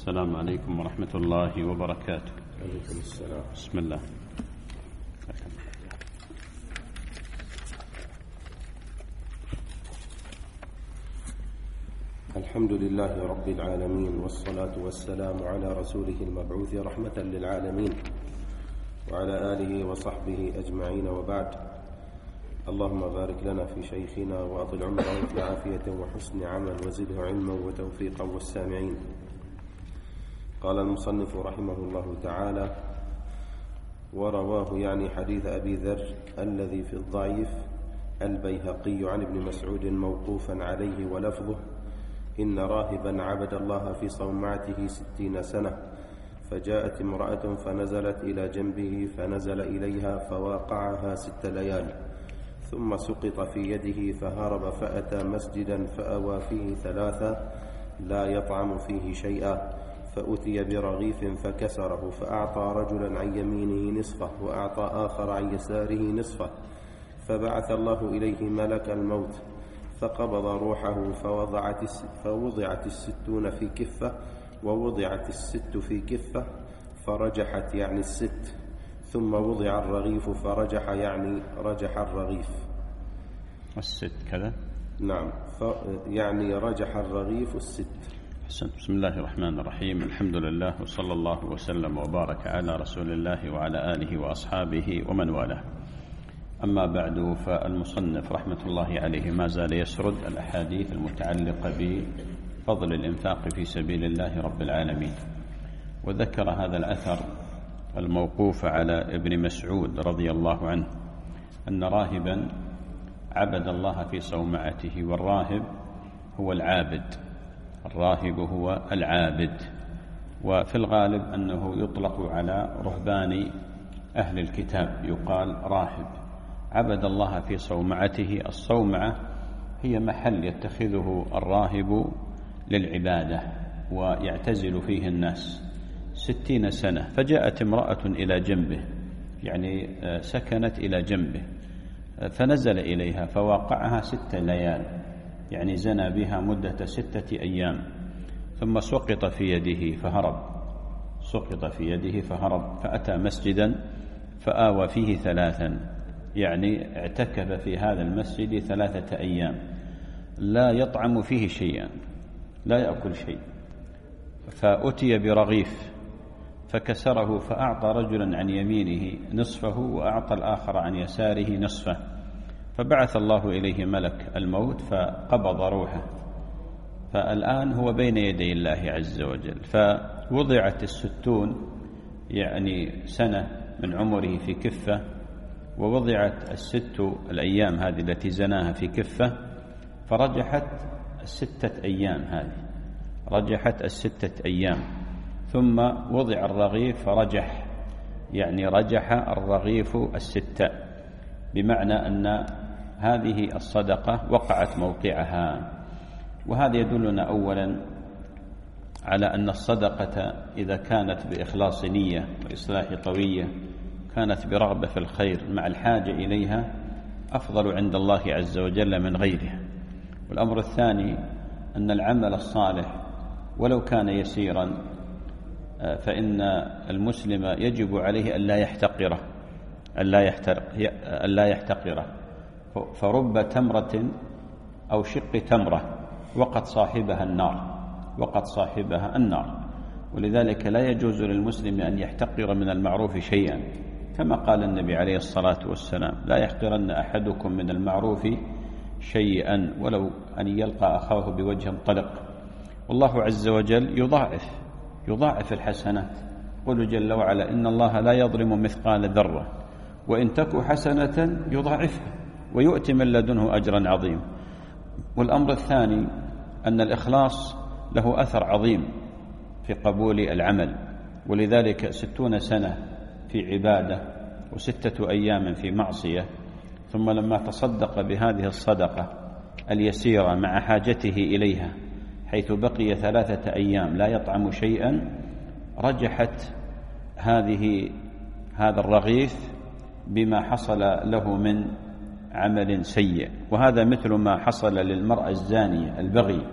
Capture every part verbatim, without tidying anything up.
السلام عليكم ورحمة الله وبركاته. عليكم السلام. بسم الله. الحمد لله رب العالمين، والصلاة والسلام على رسوله المبعوث رحمة للعالمين وعلى آله وصحبه أجمعين، وبعد. اللهم بارك لنا في شيخنا وأطل عمره في عافية وحسن عمل وزده علما وتوفيقا والسامعين. قال المصنف رحمه الله تعالى: ورواه يعني حديث أبي ذر الذي في الضعيف البيهقي عن ابن مسعود موقوفا عليه ولفظه: إن راهبا عبد الله في صومعته ستين سنة، فجاءت امرأة فنزلت إلى جنبه فنزل إليها فواقعها ست ليال، ثم سقط في يده فهرب فأتى مسجدا فأوى فيه ثلاثة لا يطعم فيه شيئا، فأتي برغيف فكسره، فأعطى رجلا عن يمينه نصفه وأعطى آخر عن يساره نصفه، فبعث الله إليه ملك الموت فقبض روحه، فوضعت فوضعت الستون في كفة ووضعت الست في كفة فرجحت يعني الست، ثم وضع الرغيف فرجح يعني رجح الرغيف. الست كذا؟ نعم، يعني رجح الرغيف الست. بسم الله الرحمن الرحيم. الحمد لله، وصلى الله وسلم وبارك على رسول الله وعلى آله وأصحابه ومن والاه. أما بعد، فالمصنف رحمة الله عليه ما زال يسرد الأحاديث المتعلقة بفضل الإنفاق في سبيل الله رب العالمين، وذكر هذا الأثر الموقوف على ابن مسعود رضي الله عنه أن راهبا عبد الله في صومعته، والراهب هو العابد، الراهب هو العابد، وفي الغالب أنه يطلق على رهبان أهل الكتاب، يقال راهب عبد الله في صومعته. الصومعة هي محل يتخذه الراهب للعبادة ويعتزل فيه الناس ستين سنة، فجاءت امرأة إلى جنبه، يعني سكنت إلى جنبه، فنزل إليها فواقعها ست ليال، يعني زنى بها مدة ستة أيام، ثم سقط في يده فهرب سقط في يده فهرب فأتى مسجدا فآوى فيه ثلاثا، يعني اعتكف في هذا المسجد ثلاثة أيام لا يطعم فيه شيئا، لا يأكل شيء، فأتي برغيف فكسره، فأعطى رجلا عن يمينه نصفه وأعطى الآخر عن يساره نصفه، فبعث الله إليه ملك الموت فقبض روحه، فالآن هو بين يدي الله عز وجل. فوضعت الستون يعني سنة من عمره في كفة، ووضعت الست الأيام هذه التي زناها في كفة، فرجحت الستة أيام هذه رجحت الستة أيام، ثم وضع الرغيف فرجح، يعني رجح الرغيف الستة، بمعنى أن هذه الصدقة وقعت موقعها. وهذا يدلنا أولا على أن الصدقة إذا كانت بإخلاص نية وإصلاح طوية، كانت برغبة في الخير مع الحاجة إليها، أفضل عند الله عز وجل من غيرها. والأمر الثاني أن العمل الصالح ولو كان يسيرا فإن المسلم يجب عليه ألا يحتقره ألا يحتقره فرب تمرة أو شق تمرة وقد صاحبها النار وقد صاحبها النار ولذلك لا يجوز للمسلم أن يحتقر من المعروف شيئا، كما قال النبي عليه الصلاة والسلام: لا يحقرن أحدكم من المعروف شيئا ولو أن يلقى أخاه بوجه طلق. والله عز وجل يضاعف يضاعف الحسنات، قل جل وعلا: إن الله لا يظلم مثقال ذرة وإن تك حسنة يضاعفها ويؤتي من لدنه أجرا عظيما. والأمر الثاني أن الإخلاص له أثر عظيم في قبول العمل، ولذلك ستون سنة في عبادة وستة أيام في معصية، ثم لما تصدق بهذه الصدقة اليسيرة مع حاجته إليها، حيث بقي ثلاثة أيام لا يطعم شيئا، رجحت هذه هذا الرغيف بما حصل له من عمل سيء. وهذا مثل ما حصل للمرأة الزانية البغي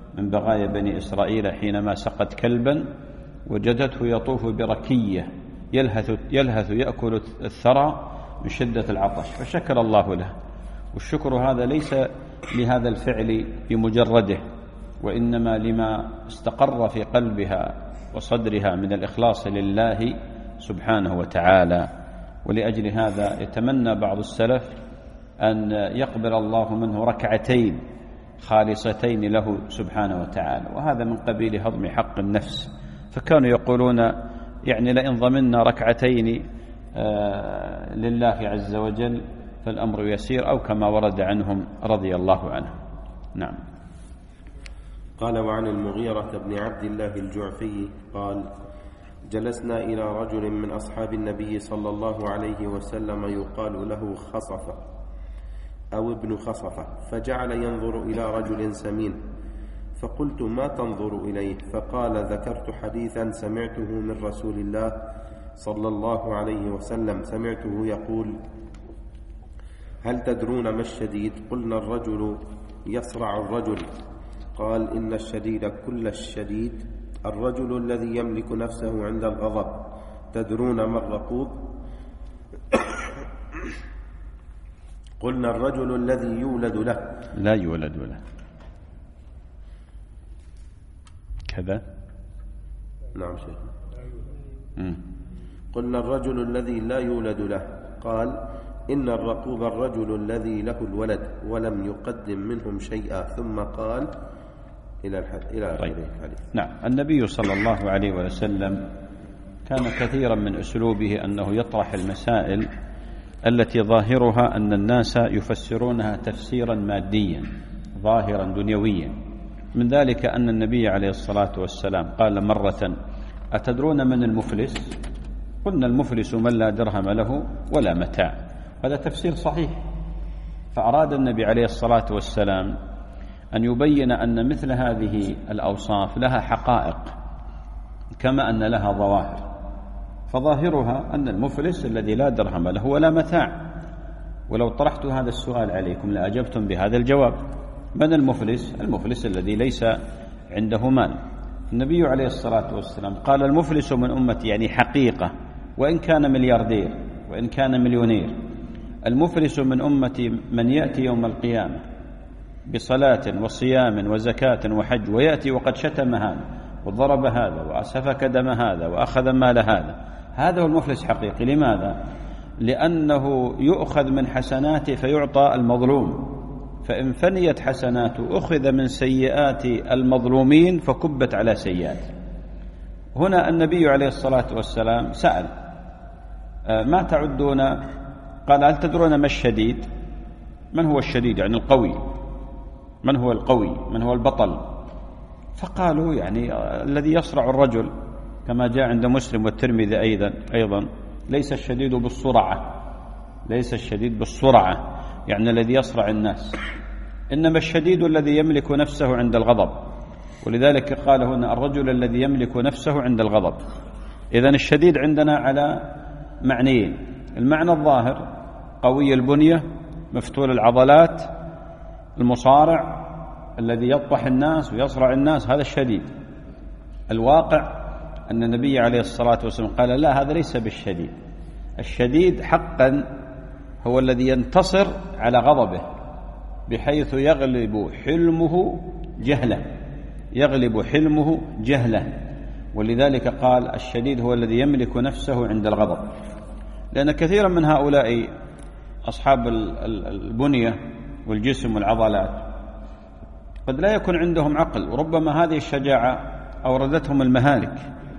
من بغايا بني إسرائيل حينما سقت كلبا وجدته يطوف بركية يلهث, يلهث يأكل الثرى من شدة العطش، فشكر الله له. والشكر هذا ليس لهذا الفعل بمجرده، وإنما لما استقر في قلبها وصدرها من الإخلاص لله سبحانه وتعالى. ولأجل هذا يتمنى بعض السلف أن يقبل الله منه ركعتين خالصتين له سبحانه وتعالى، وهذا من قبيل هضم حق النفس. فكانوا يقولون يعني لئن ضمنا ركعتين لله عز وجل فالأمر يسير، أو كما ورد عنهم رضي الله عنهم. نعم. قال: وعن المغيرة بن عبد الله الجعفي قال: جلسنا إلى رجل من أصحاب النبي صلى الله عليه وسلم يقال له خصفة أو ابن خصفة، فجعل ينظر إلى رجل سمين، فقلت: ما تنظر إليه؟ فقال: ذكرت حديثا سمعته من رسول الله صلى الله عليه وسلم، سمعته يقول: هل تدرون ما الشديد؟ قلنا: الرجل يصرع الرجل. قال: إن الشديد كل الشديد الرجل الذي يملك نفسه عند الغضب. تدرون ما الرقوب؟ قلنا: الرجل الذي يولد له لا يولد له كذا. نعم شيخ. قلنا: الرجل الذي لا يولد له. قال: إن الرقوب الرجل الذي له الولد ولم يقدم منهم شيئا. ثم قال إلى إلى الحديث. نعم. النبي صلى الله عليه وسلم كان كثيرا من أسلوبه أنه يطرح المسائل التي ظاهرها أن الناس يفسرونها تفسيرا ماديا ظاهرا دنيويا. من ذلك أن النبي عليه الصلاة والسلام قال مرة: أتدرون من المفلس؟ قلنا: المفلس من لا درهم له ولا متاع. هذا تفسير صحيح. فأراد النبي عليه الصلاة والسلام أن يبين أن مثل هذه الأوصاف لها حقائق كما أن لها ظواهر. فظاهرها أن المفلس الذي لا درهم له ولا متاع. ولو طرحت هذا السؤال عليكم لأجبتم بهذا الجواب: من المفلس؟ المفلس الذي ليس عنده مال. النبي عليه الصلاة والسلام قال: المفلس من أمتي، يعني حقيقة، وإن كان ملياردير وإن كان مليونير. المفلس من أمتي من يأتي يوم القيامة بصلاة وصيام وزكاة وحج، ويأتي وقد شتم هذا وضرب هذا وسفك دم هذا وأخذ مال هذا. هذا هو المفلس حقيقي. لماذا؟ لأنه يؤخذ من حسناته فيعطى المظلوم، فإن فنيت حسناته أخذ من سيئات المظلومين فكبت على سيئاته. هنا النبي عليه الصلاة والسلام سأل: ما تعدون؟ قال: هل تدرون ما الشديد؟ من هو الشديد؟ يعني القوي. من هو القوي؟ من هو البطل؟ فقالوا: يعني الذي يصرع الرجل، كما جاء عند مسلم والترمذي أيضا أيضا ليس الشديد بالسرعة، ليس الشديد بالسرعة يعني الذي يصرع الناس، إنما الشديد الذي يملك نفسه عند الغضب. ولذلك قال هنا: الرجل الذي يملك نفسه عند الغضب. إذن الشديد عندنا على معنيين: المعنى الظاهر قوي البنية مفتول العضلات المصارع الذي يطبح الناس ويصرع الناس، هذا الشديد. الواقع أن النبي عليه الصلاة والسلام قال: لا، هذا ليس بالشديد. الشديد حقا هو الذي ينتصر على غضبه بحيث يغلب حلمه جهله، يغلب حلمه جهله. ولذلك قال: الشديد هو الذي يملك نفسه عند الغضب. لأن كثيرا من هؤلاء أصحاب البنية والجسم والعضلات قد لا يكون عندهم عقل، وربما هذه الشجاعة أوردتهم المهالك،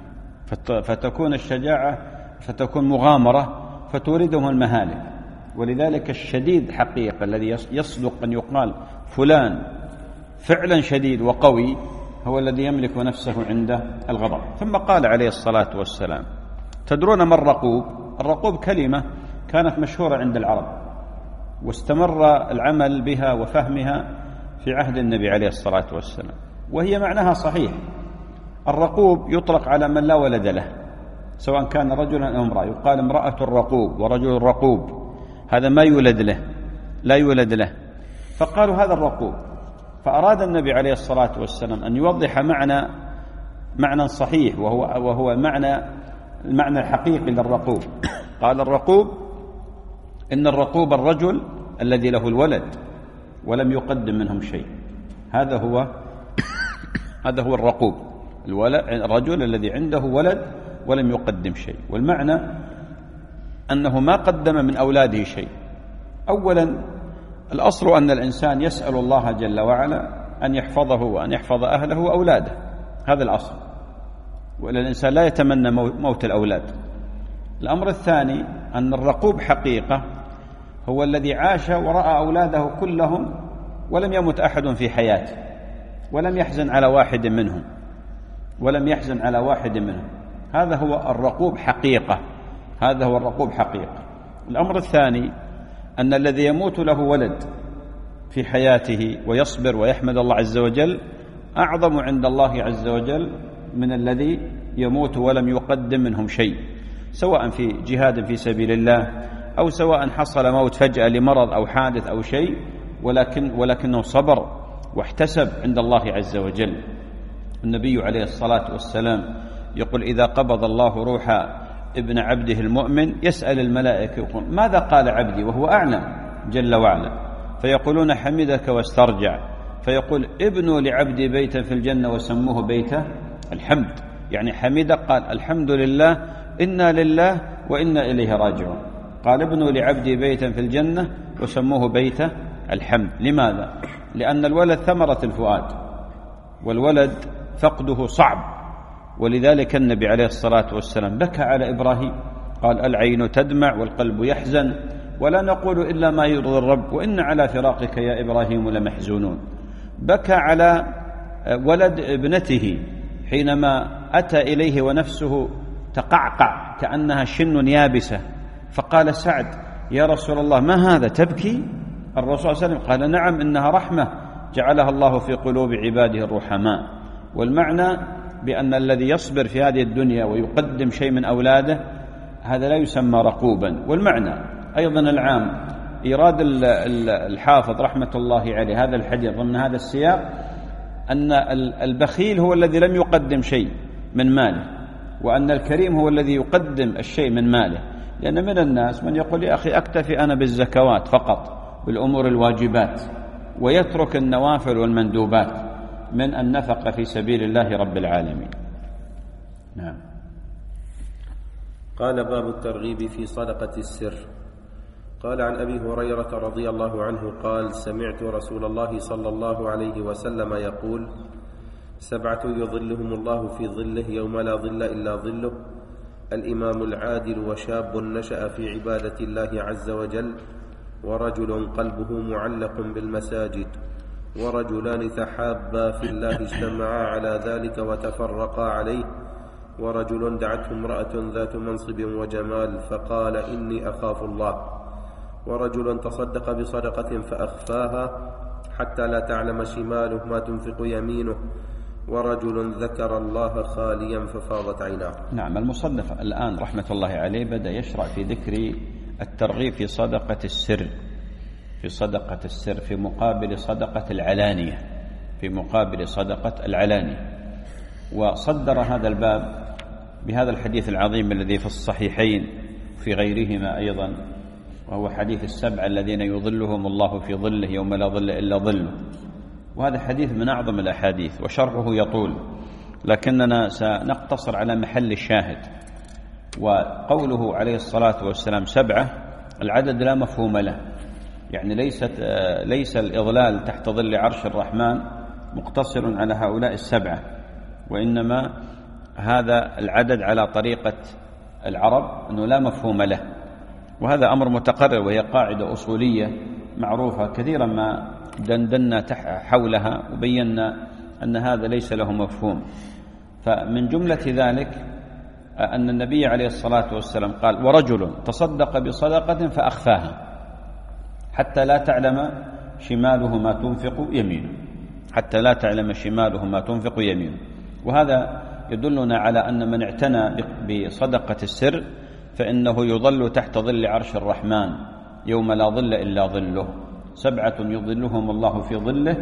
فتكون الشجاعة فتكون مغامرة فتوردهم المهالك. ولذلك الشديد حقيقة الذي يصدق أن يقال فلان فعلا شديد وقوي هو الذي يملك نفسه عند الغضب. ثم قال عليه الصلاة والسلام: تدرون ما الرقوب؟ الرقوب كلمة كانت مشهورة عند العرب، واستمر العمل بها وفهمها في عهد النبي عليه الصلاة والسلام، وهي معناها صحيح. الرقوب يطلق على من لا ولد له، سواء كان رجلا أو امرأة. يقال امرأة الرقوب ورجل الرقوب، هذا ما يولد له، لا يولد له. فقالوا هذا الرقوب. فأراد النبي عليه الصلاة والسلام أن يوضح معنى معنى صحيح، وهو وهو معنى المعنى الحقيقي للرقوب. قال الرقوب إن الرقوب الرجل الذي له الولد ولم يقدم منهم شيء، هذا هو هذا هو الرقوب، الرجل الذي عنده ولد ولم يقدم شيء. والمعنى أنه ما قدم من أولاده شيء. أولا الأصل أن الإنسان يسأل الله جل وعلا أن يحفظه وأن يحفظ أهله وأولاده، هذا الأصل، وإلا الإنسان لا يتمنى موت الأولاد. الأمر الثاني أن الرقوب حقيقة هو الذي عاش ورأى أولاده كلهم ولم يمت أحد في حياته، ولم يحزن على واحد منهم ولم يحزن على واحد منهم هذا هو الرقوب حقيقة، هذا هو الرقوب حقيقة. الأمر الثاني أن الذي يموت له ولد في حياته ويصبر ويحمد الله عز وجل أعظم عند الله عز وجل من الذي يموت ولم يقدم منهم شيء، سواء في جهاد في سبيل الله أو سواء حصل موت فجأة لمرض أو حادث أو شيء، ولكن ولكنه صبر واحتسب عند الله عز وجل. النبي عليه الصلاة والسلام يقول إذا قبض الله روح ابن عبده المؤمن يسأل الملائكة يقول ماذا قال عبدي وهو أعلم جل وعلا، فيقولون حمدك واسترجع، فيقول ابنوا لعبدي بيتا في الجنة وسموه بيت الحمد، يعني حمدك قال الحمد لله إنا لله وإنا إليه راجعون، قال ابنوا لعبدي بيتا في الجنة وسموه بيت الحمد. لماذا؟ لأن الولد ثمرة الفؤاد، والولد فقده صعب، ولذلك النبي عليه الصلاة والسلام بكى على إبراهيم، قال العين تدمع والقلب يحزن ولا نقول إلا ما يرضي الرب وإن على فراقك يا إبراهيم لمحزونون. بكى على ولد ابنته حينما أتى إليه ونفسه تقعقع كأنها شن يابسة، فقال سعد يا رسول الله ما هذا تبكي؟ الرسول صلى الله عليه وسلم قال نعم إنها رحمة جعلها الله في قلوب عباده الرحماء. والمعنى بأن الذي يصبر في هذه الدنيا ويقدم شيء من أولاده هذا لا يسمى رقوبا. والمعنى أيضا العام إيراد الحافظ رحمة الله عليه هذا الحديث ضمن هذا السياق أن البخيل هو الذي لم يقدم شيء من ماله، وأن الكريم هو الذي يقدم الشيء من ماله. لأن من الناس من يقول يا أخي أكتفي أنا بالزكوات فقط بالأمور الواجبات، ويترك النوافل والمندوبات من النفقة في سبيل الله رب العالمين. نعم. قال باب الترغيب في صدقة السر. قال عن أبي هريرة رضي الله عنه قال سمعت رسول الله صلى الله عليه وسلم يقول سبعة يظلهم الله في ظله يوم لا ظل إلا ظله الإمام العادل وشاب نشأ في عبادة الله عز وجل ورجل قلبه معلق بالمساجد ورجلان تحابا في الله اجتمعا على ذلك وتفرقا عليه ورجل دعته امرأة ذات منصب وجمال فقال إني أخاف الله ورجل تصدق بصدقة فأخفاها حتى لا تعلم شماله ما تنفق يمينه ورجل ذكر الله خاليا ففاضت عيناه. نعم. المصنف الآن رحمة الله عليه بدأ يشرع في ذكر الترغيب في صدقة السر، في صدقة السر في مقابل صدقة العلانية، في مقابل صدقة العلانية. وصدر هذا الباب بهذا الحديث العظيم الذي في الصحيحين في غيرهما أيضا، وهو حديث السبع الذين يظلهم الله في ظله يوم لا ظل إلا ظله. وهذا حديث من أعظم الأحاديث وشرحه يطول، لكننا سنقتصر على محل الشاهد. وقوله عليه الصلاة والسلام سبعة، العدد لا مفهوم له، يعني ليست ليس الإضلال تحت ظل عرش الرحمن مقتصر على هؤلاء السبعة، وإنما هذا العدد على طريقة العرب أنه لا مفهوم له، وهذا أمر متقرر، وهي قاعدة أصولية معروفة كثيرا ما دندنا حولها وبينا أن هذا ليس له مفهوم. فمن جملة ذلك أن النبي عليه الصلاة والسلام قال ورجل تصدق بصدقة فأخفاها حتى لا تعلم شماله ما تنفق يمينه، حتى لا تعلم شماله ما تنفق يمينه. وهذا يدلنا على أن من اعتنى بصدقة السر فإنه يظل تحت ظل عرش الرحمن يوم لا ظل إلا ظله. سبعة يظلهم الله في ظله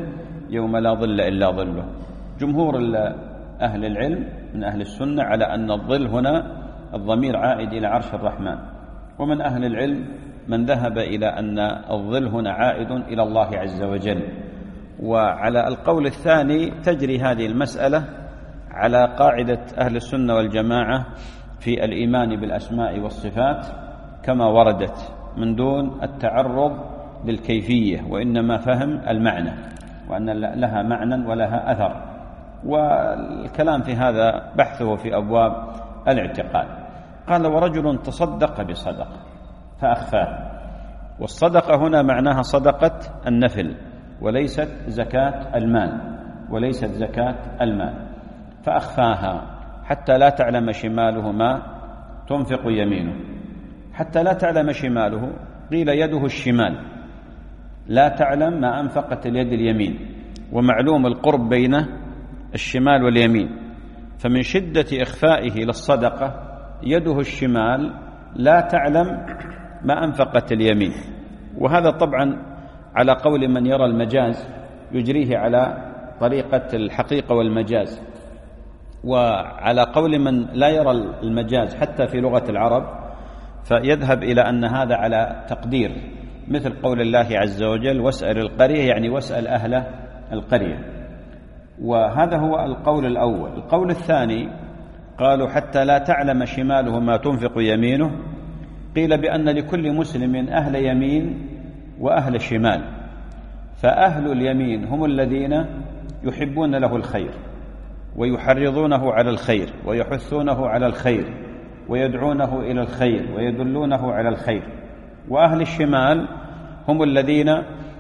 يوم لا ظل إلا ظله. جمهور أهل العلم من أهل السنة على أن الظل هنا الضمير عائد إلى عرش الرحمن، ومن أهل العلم من ذهب إلى أن الظل هنا عائد إلى الله عز وجل. وعلى القول الثاني تجري هذه المسألة على قاعدة أهل السنة والجماعة في الإيمان بالأسماء والصفات كما وردت من دون التعرض للكيفية، وإنما فهم المعنى، وأن لها معنى ولها أثر. والكلام في هذا بحثه في أبواب الاعتقاد. قال: ورجل تصدق بصدقة فأخفاه. والصدقة هنا معناها صدقة النفل، وليست زكاة المال، وليست زكاة المال. فأخفاها حتى لا تعلم شماله ما تنفق يمينه. حتى لا تعلم شماله، قيل يده الشمال، لا تعلم ما أنفقت اليد اليمين، ومعلوم القرب بين الشمال واليمين، فمن شدة إخفائه للصدقة يده الشمال لا تعلم ما أنفقت اليمين. وهذا طبعا على قول من يرى المجاز يجريه على طريقة الحقيقة والمجاز، وعلى قول من لا يرى المجاز حتى في لغة العرب فيذهب إلى أن هذا على تقدير، مثل قول الله عز وجل: واسأل القرية، يعني واسأل أهل القرية. وهذا هو القول الأول. القول الثاني قالوا: حتى لا تعلم شماله ما تنفق يمينه. قيل بأن لكل مسلم أهل يمين وأهل شمال، فأهل اليمين هم الذين يحبون له الخير ويحرضونه على الخير ويحثونه على الخير ويدعونه إلى الخير ويدلونه على الخير، وأهل الشمال هم الذين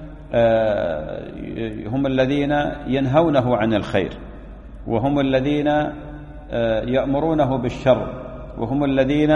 هم الذين ينهونه عن الخير، وهم الذين يأمرونه بالشر، وهم الذين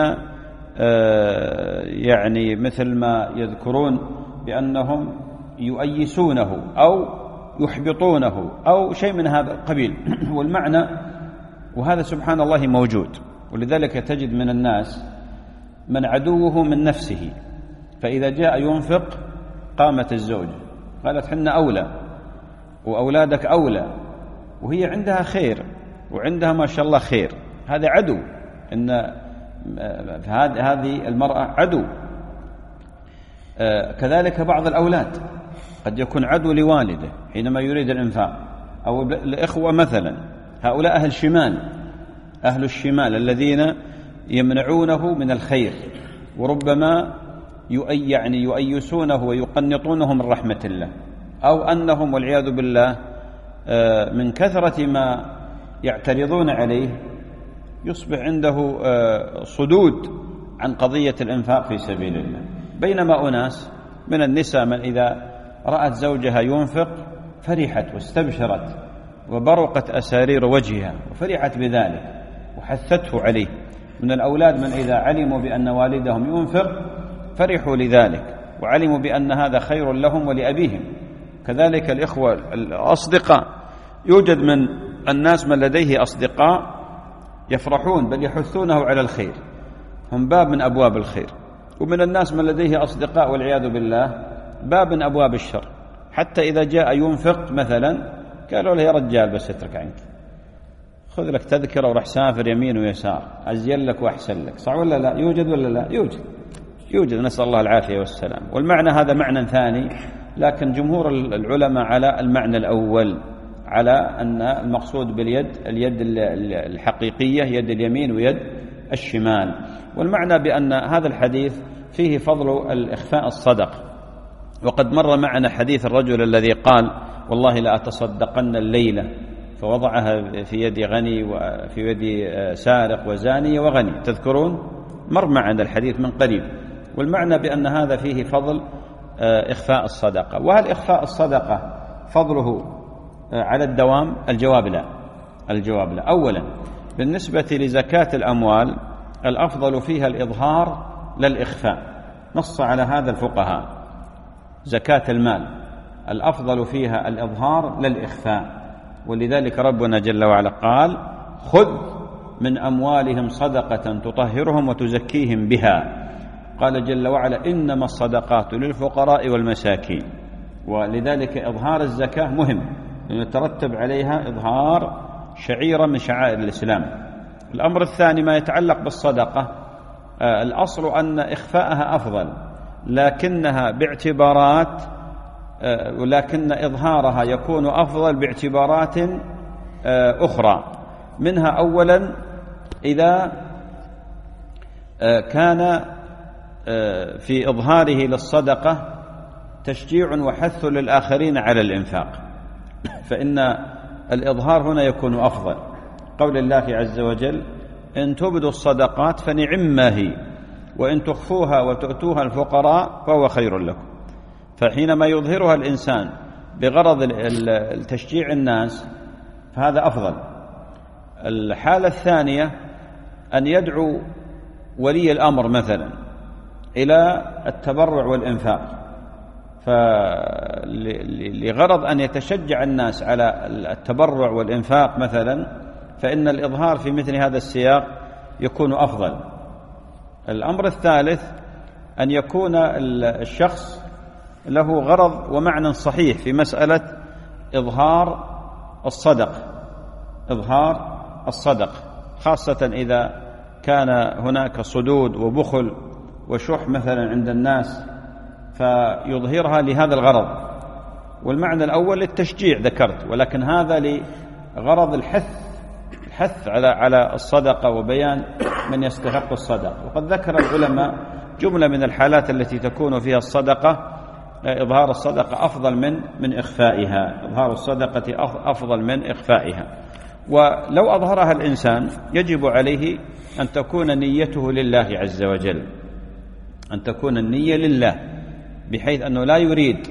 يعني مثل ما يذكرون بأنهم يؤيسونه أو يحبطونه أو شيء من هذا القبيل. والمعنى، وهذا سبحان الله موجود، ولذلك تجد من الناس من عدوه من نفسه، فإذا جاء ينفق قامت الزوجة قالت: حنا أولى وأولادك أولى، وهي عندها خير وعندها ما شاء الله خير. هذا عدو، إن هذه المرأة عدو. كذلك بعض الأولاد قد يكون عدو لوالده حينما يريد الإنفاق، أو الإخوة مثلا، هؤلاء أهل شمال، أهل الشمال الذين يمنعونه من الخير، وربما يعني يؤيسونه ويقنطونه من رحمة الله، أو أنهم والعياذ بالله من كثرة ما يعترضون عليه يصبح عنده صدود عن قضية الإنفاق في سبيل الله. بينما أناس من النساء من إذا رأت زوجها ينفق فرحت واستبشرت وبرقت أسارير وجهها وفرحت بذلك وحثته عليه. من الأولاد من إذا علموا بأن والدهم ينفق فرحوا لذلك وعلموا بأن هذا خير لهم ولأبيهم. كذلك الإخوة الأصدقاء، يوجد من الناس من لديه أصدقاء يفرحون بل يحثونه على الخير، هم باب من أبواب الخير. ومن الناس من لديه أصدقاء والعياذ بالله باب من أبواب الشر، حتى إذا جاء ينفق مثلا قالوا له: يا رجال بس اترك عنك، خذ لك تذكرة وروح سافر يمين ويسار، أزين لك وأحسن لك. صح ولا لا؟ يوجد ولا لا؟ يوجد يوجد نسأل الله العافية والسلام. والمعنى هذا معنى ثاني، لكن جمهور العلماء على المعنى الأول، على أن المقصود باليد اليد الحقيقية، يد اليمين ويد الشمال. والمعنى بأن هذا الحديث فيه فضل الإخفاء الصدق. وقد مر معنا حديث الرجل الذي قال: والله لا أتصدقن الليلة، فوضعها في يد غني وفي يد سارق وزاني وغني. تذكرون؟ مر معنا الحديث من قريب. والمعنى بأن هذا فيه فضل إخفاء الصدقة. وهل إخفاء الصدقة فضله على الدوام؟ الجواب لا. الجواب لا. أولا، بالنسبة لزكاة الأموال الأفضل فيها الإظهار للإخفاء، نص على هذا الفقهاء. زكاة المال الأفضل فيها الإظهار للإخفاء، ولذلك ربنا جل وعلا قال: خذ من أموالهم صدقة تطهرهم وتزكيهم بها. قال جل وعلا: إنما الصدقات للفقراء والمساكين. ولذلك إظهار الزكاة مهم، يترتب عليها إظهار شعيرة من شعائر الإسلام. الأمر الثاني ما يتعلق بالصدقة، الأصل أن إخفاءها أفضل، لكنها باعتبارات ولكن إظهارها يكون أفضل باعتبارات أخرى. منها أولا إذا كان في إظهاره للصدقة تشجيع وحث للآخرين على الإنفاق، فإن الإظهار هنا يكون أفضل. قول الله عز وجل: إن تبدوا الصدقات فنعما هي وإن تخفوها وتؤتوها الفقراء فهو خير لكم. فحينما يظهرها الإنسان بغرض التشجيع الناس فهذا أفضل. الحالة الثانية أن يدعو ولي الأمر مثلا إلى التبرع والإنفاق، فلغرض أن يتشجع الناس على التبرع والإنفاق مثلا، فإن الإظهار في مثل هذا السياق يكون أفضل. الأمر الثالث أن يكون الشخص له غرض ومعنى صحيح في مسألة إظهار الصدق إظهار الصدق خاصة إذا كان هناك صدود وبخل وشح مثلا عند الناس، فيظهرها لهذا الغرض. والمعنى الأول للتشجيع ذكرت، ولكن هذا لغرض الحث الحث على على الصدقة وبيان من يستحق الصدقة. وقد ذكر العلماء جملة من الحالات التي تكون فيها الصدقة إظهار الصدقة أفضل من من إخفائها إظهار الصدقة أفضل من إخفائها. ولو أظهرها الإنسان يجب عليه أن تكون نيته لله عز وجل، أن تكون النية لله، بحيث أنه لا يريد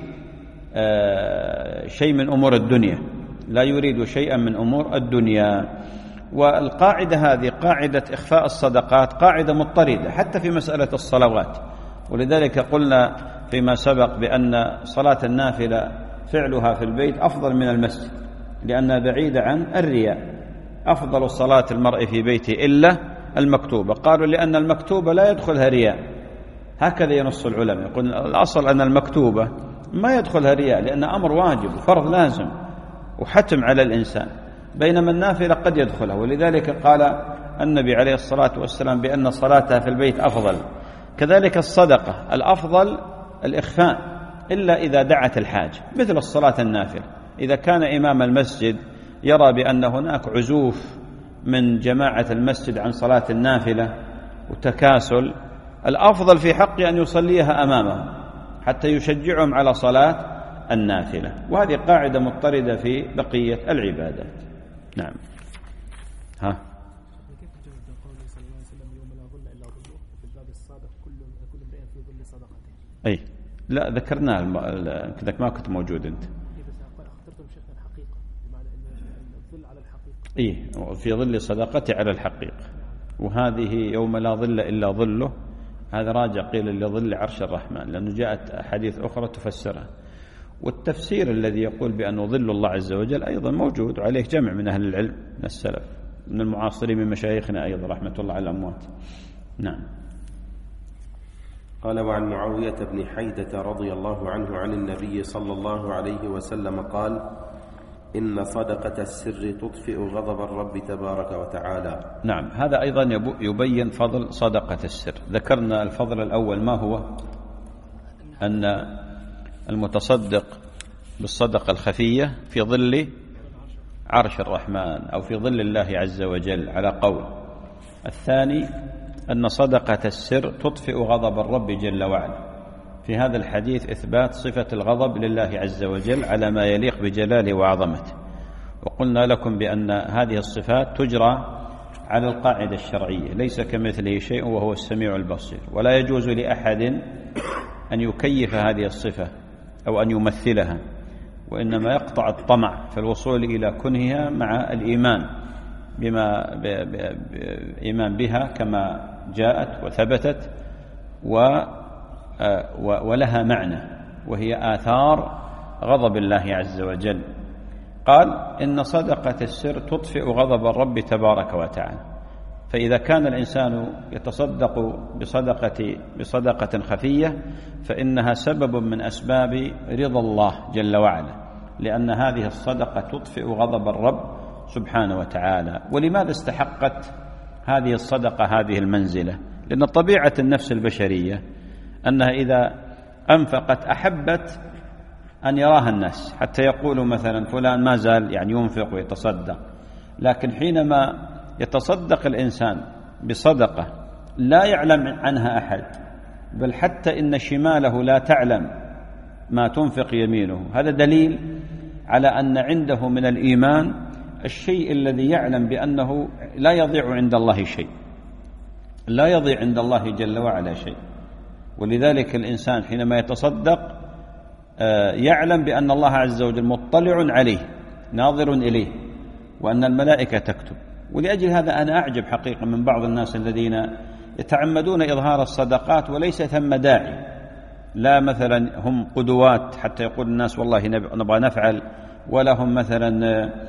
شيء من أمور الدنيا لا يريد شيئا من أمور الدنيا. والقاعدة هذه قاعدة إخفاء الصدقات قاعدة مضطردة حتى في مسألة الصلوات، ولذلك قلنا فيما سبق بأن صلاة النافلة فعلها في البيت أفضل من المسجد، لأنها بعيدة عن الرياء. أفضل الصلاة المرء في بيته إلا المكتوبة، قالوا لأن المكتوبة لا يدخلها رياء، هكذا ينص العلماء، يقول الأصل أن المكتوبة ما يدخلها رياء لأن أمر واجب وفرض لازم وحتم على الإنسان، بينما النافلة قد يدخلها. ولذلك قال النبي عليه الصلاة والسلام بأن صلاتها في البيت أفضل. كذلك الصدقة الأفضل الإخفاء إلا إذا دعت الحاجة، مثل الصلاة النافلة. إذا كان إمام المسجد يرى بأن هناك عزوف من جماعة المسجد عن صلاة النافلة وتكاسل، الأفضل في حقه أن يصليها أمامهم حتى يشجعهم على صلاة النافلة. وهذه قاعدة مضطردة في بقية العبادات. نعم. ها أي لا ذكرناه كذا ما كنت موجود أنت. إيه في ظل صدقتي على الحقيقة، وهذه يوم لا ظل إلا ظله، هذا راجع قيل لظل عرش الرحمن، لأنه جاءت أحاديث أخرى تفسرها. والتفسير الذي يقول بأنه ظل الله عز وجل أيضا موجود، وعليه جمع من أهل العلم من السلف من المعاصرين من مشايخنا أيضا رحمة الله على الأموات. نعم. قال: وعن معاوية بن حيدة رضي الله عنه عن النبي صلى الله عليه وسلم قال: إن صدقة السر تطفئ غضب الرب تبارك وتعالى. نعم، هذا أيضا يبين فضل صدقة السر. ذكرنا الفضل الأول ما هو؟ أن المتصدق بالصدقة الخفية في ظل عرش الرحمن أو في ظل الله عز وجل على قول. الثاني أن صدقة السر تطفئ غضب الرب جل وعلا. في هذا الحديث إثبات صفة الغضب لله عز وجل على ما يليق بجلاله وعظمته. وقلنا لكم بأن هذه الصفات تجرى على القاعدة الشرعية، ليس كمثله شيء وهو السميع البصير، ولا يجوز لأحد أن يكيف هذه الصفة أو أن يمثلها، وإنما يقطع الطمع في الوصول إلى كنهها مع الإيمان بما إيمان بها كما جاءت وثبتت و ولها معنى، وهي آثار غضب الله عز وجل. قال: إن صدقة السر تطفئ غضب الرب تبارك وتعالى. فإذا كان الإنسان يتصدق بصدقة بصدقة خفية فإنها سبب من أسباب رضا الله جل وعلا لأن هذه الصدقة تطفئ غضب الرب سبحانه وتعالى. ولماذا استحقت هذه الصدقة هذه المنزلة؟ لأن طبيعة النفس البشرية أنها إذا أنفقت أحبت أن يراها الناس، حتى يقولوا مثلا فلان ما زال يعني ينفق ويتصدق. لكن حينما يتصدق الإنسان بصدقة لا يعلم عنها أحد، بل حتى إن شماله لا تعلم ما تنفق يمينه، هذا دليل على أن عنده من الإيمان الشيء الذي يعلم بأنه لا يضيع عند الله شيء، لا يضيع عند الله جل وعلا شيء. ولذلك الإنسان حينما يتصدق يعلم بأن الله عز وجل مطلع عليه ناظر إليه، وأن الملائكة تكتب. ولأجل هذا أنا أعجب حقيقة من بعض الناس الذين يتعمدون إظهار الصدقات وليس ثم داعي، لا مثلا هم قدوات حتى يقول الناس والله نبغى نفعل، ولا هم مثلا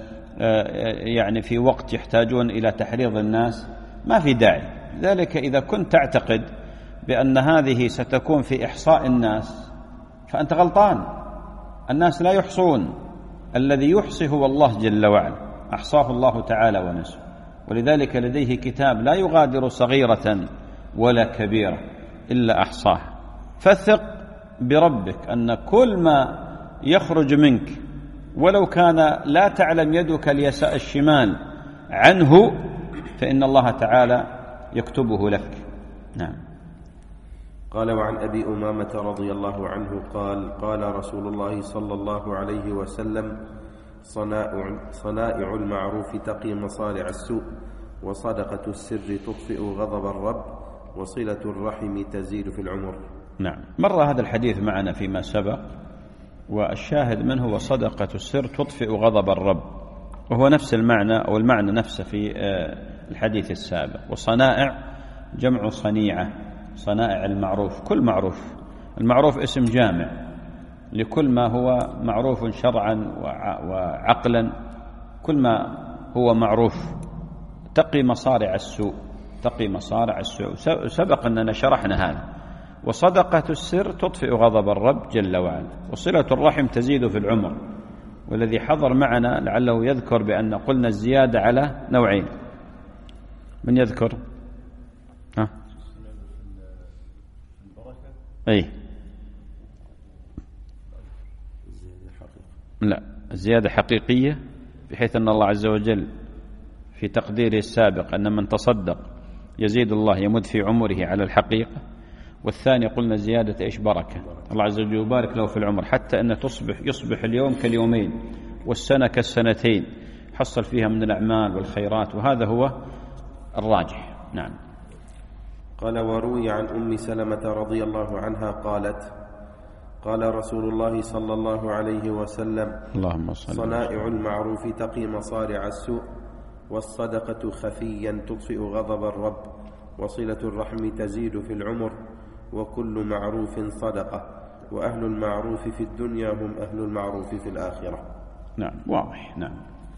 يعني في وقت يحتاجون إلى تحريض الناس، ما في داعي. ذلك إذا كنت تعتقد بأن هذه ستكون في إحصاء الناس فأنت غلطان. الناس لا يحصون، الذي يحصي هو الله جل وعلا، أحصاه الله تعالى ونسه. ولذلك لديه كتاب لا يغادر صغيرة ولا كبيرة إلا أحصاه. فثق بربك أن كل ما يخرج منك ولو كان لا تعلم يدك اليساء الشمال عنه فإن الله تعالى يكتبه لك. نعم. قال: وعن أبي أمامة رضي الله عنه قال: قال رسول الله صلى الله عليه وسلم: صنائع, صنائع المعروف تقي مصارع السوء، وصدقة السر تطفئ غضب الرب، وصلة الرحم تزيد في العمر. نعم، مر هذا الحديث معنا فيما سبق، والشاهد منه وصدقة السر تطفئ غضب الرب، وهو نفس المعنى أو المعنى نفسه في الحديث السابق. وصنائع جمع صنيعة، صنائع المعروف، كل معروف. المعروف اسم جامع لكل ما هو معروف شرعا وعقلا، كل ما هو معروف. تقي مصارع السوء، تقي مصارع السوء، سبق أننا شرحنا هذا. وصدقة السر تطفئ غضب الرب جل وعلا، وصلة الرحم تزيد في العمر. والذي حضر معنا لعله يذكر بأن قلنا الزيادة على نوعين. من يذكر؟ ها؟ أي لا، الزيادة حقيقية بحيث أن الله عز وجل في تقديره السابق أن من تصدق يزيد الله يمد في عمره على الحقيقة. والثاني قلنا زيادة إيش؟ بركة. الله عز وجل يبارك له في العمر حتى أن تصبح يصبح اليوم كاليومين والسنة كالسنتين، حصل فيها من الأعمال والخيرات، وهذا هو الراجح. نعم. قال: وروي عن أم سلمة رضي الله عنها قالت: قال رسول الله صلى الله عليه وسلم: اللهم صل صنائع المعروف تقي مصارع السوء، والصدقة خفيا تطفئ غضب الرب، وصلة الرحم تزيد في العمر، وكل معروف صدقة، وأهل المعروف في الدنيا هم أهل المعروف في الآخرة. نعم، واضح. نعم.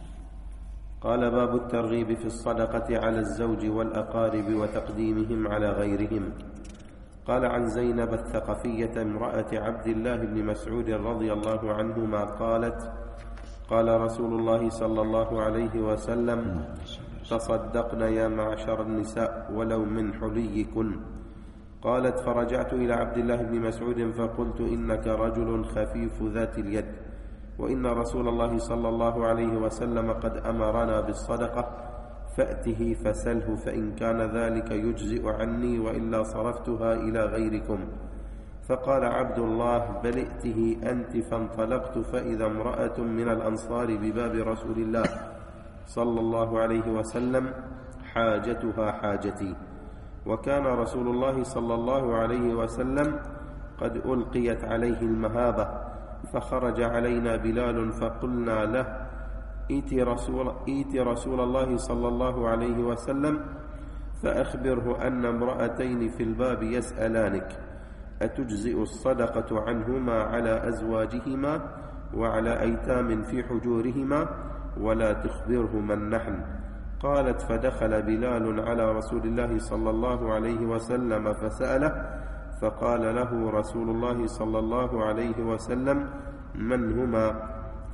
قال: باب الترغيب في الصدقة على الزوج والأقارب وتقديمهم على غيرهم. قال: عن زينب الثقفية امرأة عبد الله بن مسعود رضي الله عنهما قالت: قال رسول الله صلى الله عليه وسلم: تصدقن يا معشر النساء ولو من حليكن. قالت: فرجعت إلى عبد الله بن مسعود فقلت: إنك رجل خفيف ذات اليد، وإن رسول الله صلى الله عليه وسلم قد أمرنا بالصدقة، فأته فسله، فإن كان ذلك يجزئ عني، وإلا صرفتها إلى غيركم. فقال عبد الله: بل ائته أنت. فانطلقت فإذا امرأة من الأنصار بباب رسول الله صلى الله عليه وسلم حاجتها حاجتي، وكان رسول الله صلى الله عليه وسلم قد ألقيت عليه المهابة، فخرج علينا بلال فقلنا له: ائت رسول, ائت رسول الله صلى الله عليه وسلم فأخبره أن امرأتين في الباب يسألانك أتجزئ الصدقة عنهما على أزواجهما وعلى أيتام في حجورهما، ولا تخبره من نحن. قالت: فدخل بلال على رسول الله صلى الله عليه وسلم فسأله، فقال له رسول الله صلى الله عليه وسلم: من هما؟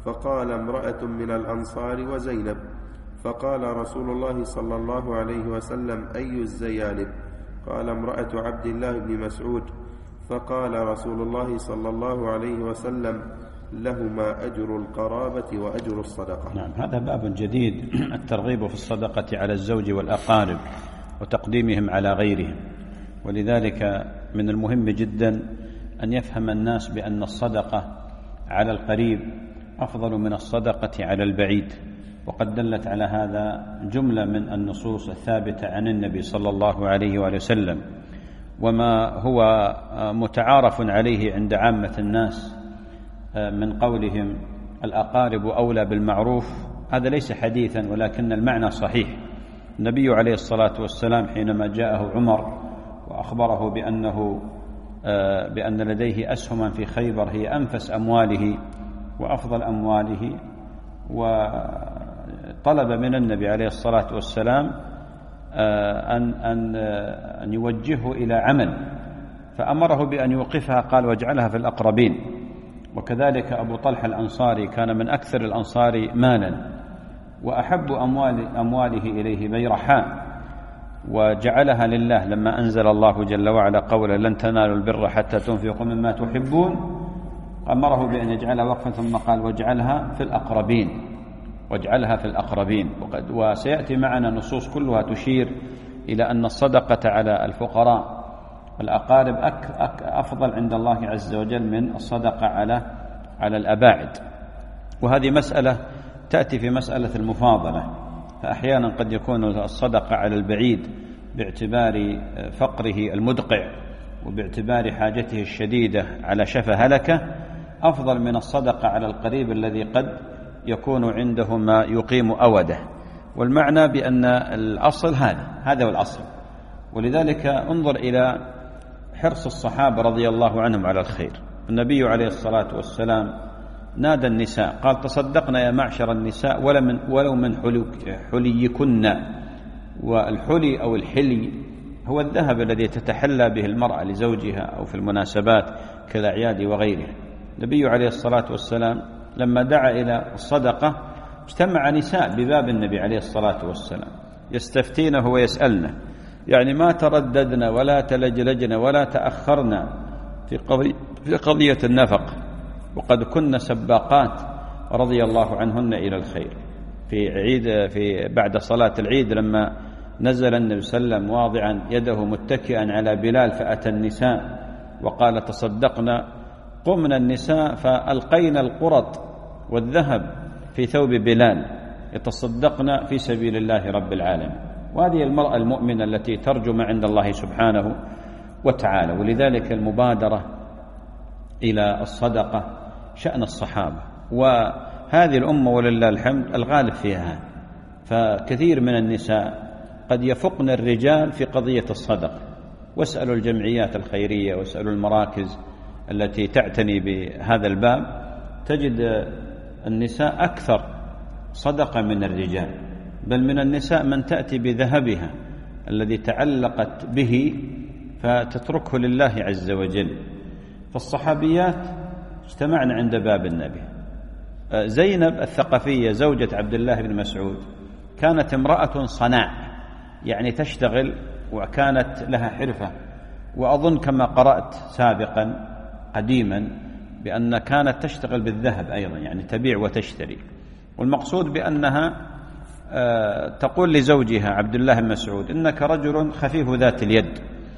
فقال امرأة من الأنصار وزينب. فقال رسول الله صلى الله عليه وسلم أي الزيانب؟ قال امرأة عبد الله بن مسعود. فقال رسول الله صلى الله عليه وسلم لهما أجر القرابة وأجر الصدقة. نعم، هذا باب جديد، الترغيب في الصدقة على الزوج والأقارب وتقديمهم على غيرهم. ولذلك من المهم جدا أن يفهم الناس بأن الصدقة على القريب أفضل من الصدقة على البعيد، وقد دلت على هذا جملة من النصوص الثابتة عن النبي صلى الله عليه وآله وسلم. وما هو متعارف عليه عند عامة الناس من قولهم الأقارب أولى بالمعروف، هذا ليس حديثا ولكن المعنى صحيح. النبي عليه الصلاة والسلام حينما جاءه عمر وأخبره بأنه بأن لديه أسهما في خيبر هي أنفس أمواله وأفضل أمواله، وطلب من النبي عليه الصلاة والسلام أن أن أن يوجهه إلى عمل، فأمره بأن يوقفها، قال واجعلها في الأقربين. وكذلك أبو طلحة الأنصاري كان من أكثر الأنصار مالا، وأحب أموال أمواله إليه بيرحاء، وجعلها لله لما أنزل الله جل وعلا قولا لن تنالوا البر حتى تنفقوا مما تحبون، أمره بأن يجعلها وقفا ثم قال واجعلها في الأقربين، واجعلها في الأقربين. وقد وسيأتي معنا نصوص كلها تشير إلى أن الصدقة على الفقراء والأقارب أك أك أفضل عند الله عز وجل من الصدقة على على الأباعد. وهذه مسألة تأتي في مسألة المفاضلة، فأحيانا قد يكون الصدقة على البعيد باعتبار فقره المدقع وباعتبار حاجته الشديدة على شفا هلكة أفضل من الصدقة على القريب الذي قد يكون عنده ما يقيم أوده. والمعنى بأن الأصل هذا هذا هو الأصل. ولذلك انظر إلى حرص الصحابة رضي الله عنهم على الخير. النبي عليه الصلاة والسلام نادى النساء قال تصدقنا يا معشر النساء ولو من, ولو من حليكن. والحلي أو الحلي هو الذهب الذي تتحلى به المرأة لزوجها أو في المناسبات كالأعياد وغيرها. النبي عليه الصلاة والسلام لما دعا إلى الصدقة اجتمع نساء بباب النبي عليه الصلاة والسلام يستفتينه ويسألنه، يعني ما ترددنا ولا تلجلجنا ولا تأخرنا في قضية, في قضية النفق، وقد كنا سباقات رضي الله عنهن إلى الخير. في عيد في بعد صلاة العيد لما نزل النبي صلى الله عليه وسلم واضعا يده متكئا على بلال فأتى النساء وقال تصدقنا، قمنا النساء فألقينا القرط والذهب في ثوب بلال يتصدقن في سبيل الله رب العالمين. وهذه المرأة المؤمنة التي ترجو ما عند الله سبحانه وتعالى. ولذلك المبادرة إلى الصدقة شأن الصحابة، وهذه الأمة ولله الحمد الغالب فيها. فكثير من النساء قد يفقن الرجال في قضية الصدقة، واسألوا الجمعيات الخيرية واسألوا المراكز التي تعتني بهذا الباب، تجد النساء أكثر صدقة من الرجال، بل من النساء من تأتي بذهبها الذي تعلقت به فتتركه لله عز وجل. فالصحابيات اجتمعنا عند باب النبي. زينب الثقفية زوجة عبد الله بن مسعود كانت امرأة صناع، يعني تشتغل وكانت لها حرفة، وأظن كما قرأت سابقا قديما بأن كانت تشتغل بالذهب أيضا، يعني تبيع وتشتري. والمقصود بأنها تقول لزوجها عبد الله بن مسعود إنك رجل خفيف ذات اليد،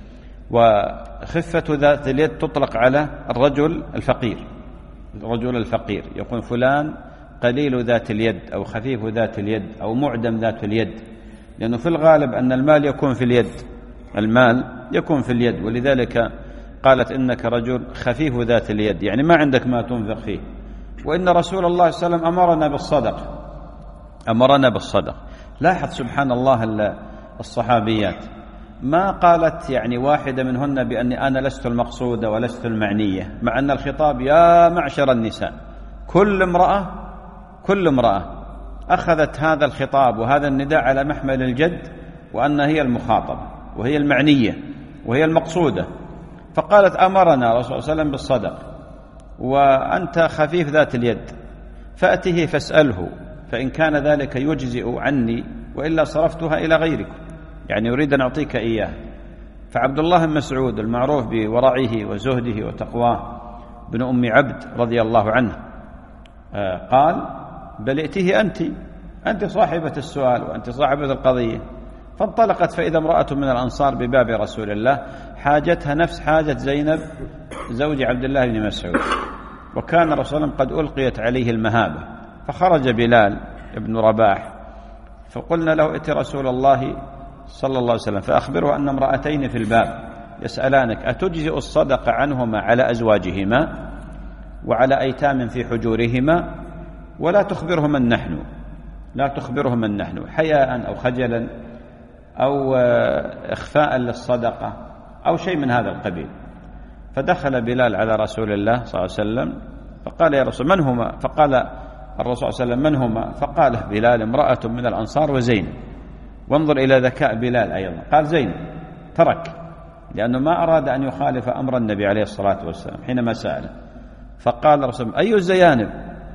وخفة ذات اليد تطلق على الرجل الفقير. الرجل الفقير يقول فلان قليل ذات اليد أو خفيف ذات اليد أو معدم ذات اليد، لأنه في الغالب أن المال يكون في اليد، المال يكون في اليد. ولذلك قالت إنك رجل خفيف ذات اليد، يعني ما عندك ما تنفق فيه. وإن رسول الله صلى الله عليه وسلم أمرنا بالصدقة، أمرنا بالصدقة. لاحظ سبحان الله الصحابيات ما قالت يعني واحدة منهن بأني أنا لست المقصودة ولست المعنية، مع أن الخطاب يا معشر النساء. كل امرأة كل امرأة أخذت هذا الخطاب وهذا النداء على محمل الجد، وأن هي المخاطبة وهي المعنية وهي المقصودة. فقالت أمرنا رسول الله صلى الله عليه وسلم بالصدق وأنت خفيف ذات اليد. فأته فاسأله، فإن كان ذلك يجزئ عني وإلا صرفتها إلى غيركم، يعني يريد أن أعطيك إياه. فعبد الله بن مسعود المعروف بورعه وزهده وتقواه بن أم عبد رضي الله عنه قال: بل ائته أنت، أنت صاحبة السؤال وأنت صاحبة القضية. فانطلقت فإذا امرأة من الأنصار بباب رسول الله حاجتها نفس حاجة زينب زوج عبد الله بن مسعود، وكان رسول الله قد ألقيت عليه المهابة. فخرج بلال بن رباح فقلنا له: ائت رسول الله صلى الله عليه وسلم فأخبره أن امرأتين في الباب يسألانك أتجزئ الصدقة عنهما على أزواجهما وعلى أيتام في حجورهما، ولا تخبرهم من نحن، لا تخبرهم من نحن حياء أو خجلا أو إخفاء للصدقة أو شيء من هذا القبيل. فدخل بلال على رسول الله صلى الله عليه وسلم فقال: يا رسول من هما؟ فقال الرسول صلى الله عليه وسلم: من هما؟ فقال بلال: امرأة من الأنصار وزينب. وانظر إلى ذكاء بلال أيضا، قال زينب، ترك، لأنه ما أراد أن يخالف أمر النبي عليه الصلاة والسلام حينما سأله. فقال الرسول: أي الزيانب؟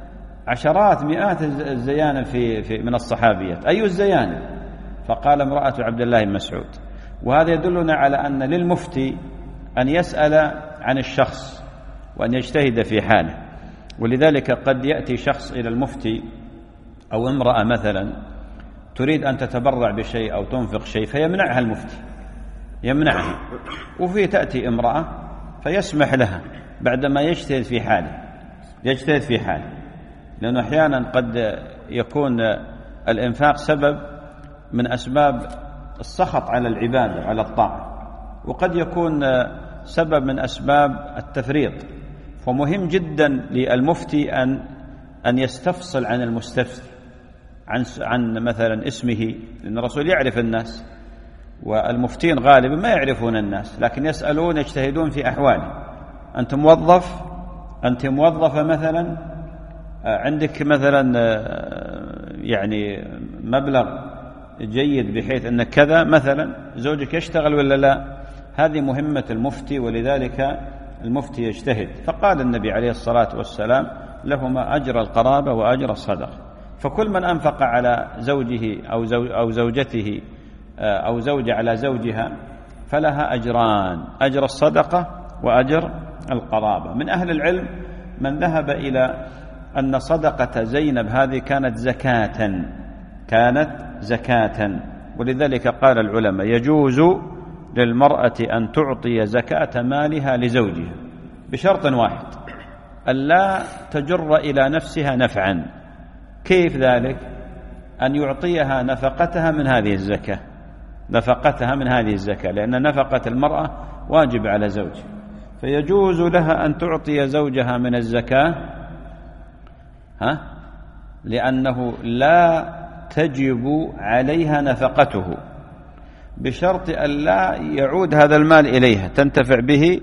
عشرات مئات الزيانب في, في من الصحابيات، أي الزيانب؟ فقال: امرأة عبد الله بن مسعود. وهذا يدلنا على أن للمفتي أن يسأل عن الشخص وأن يجتهد في حاله. ولذلك قد يأتي شخص إلى المفتي أو امرأة مثلا تريد أن تتبرع بشيء أو تنفق شيء فيمنعها المفتي، يمنعها، وفي تأتي امرأة فيسمح لها بعدما يجتهد في حاله، يجتهد في حاله، لأنه أحيانا قد يكون الإنفاق سبب من أسباب السخط على العبادة على الطاعة، وقد يكون سبب من أسباب التفريط. فمهم جدا للمفتي أن أن يستفصل عن المستفتي عن عن مثلا اسمه، لأن الرسول يعرف الناس، والمفتين غالبا ما يعرفون الناس، لكن يسألون يجتهدون في أحواله. أنت موظف، أنت موظفة مثلا، عندك مثلا يعني مبلغ جيد بحيث أنك كذا مثلا، زوجك يشتغل ولا لا؟ هذه مهمة المفتي، ولذلك المفتي يجتهد. فقال النبي عليه الصلاة والسلام: لهما أجر القرابة وأجر الصدقة. فكل من أنفق على زوجه أو, زوج أو زوجته أو زوجة على زوجها فلها أجران، أجر الصدقة وأجر القرابة. من أهل العلم من ذهب إلى أن صدقة زينب هذه كانت زكاة، كانت زكاة، ولذلك قال العلماء: يجوز للمرأة أن تعطي زكاة مالها لزوجها بشرط واحد: ألا تجر إلى نفسها نفعا. كيف ذلك؟ أن يعطيها نفقتها من هذه الزكاة، نفقتها من هذه الزكاة، لأن نفقة المرأة واجب على زوجها، فيجوز لها أن تعطي زوجها من الزكاة، ها؟ لأنه لا تجب عليها نفقته، بشرط أن لا يعود هذا المال إليها تنتفع به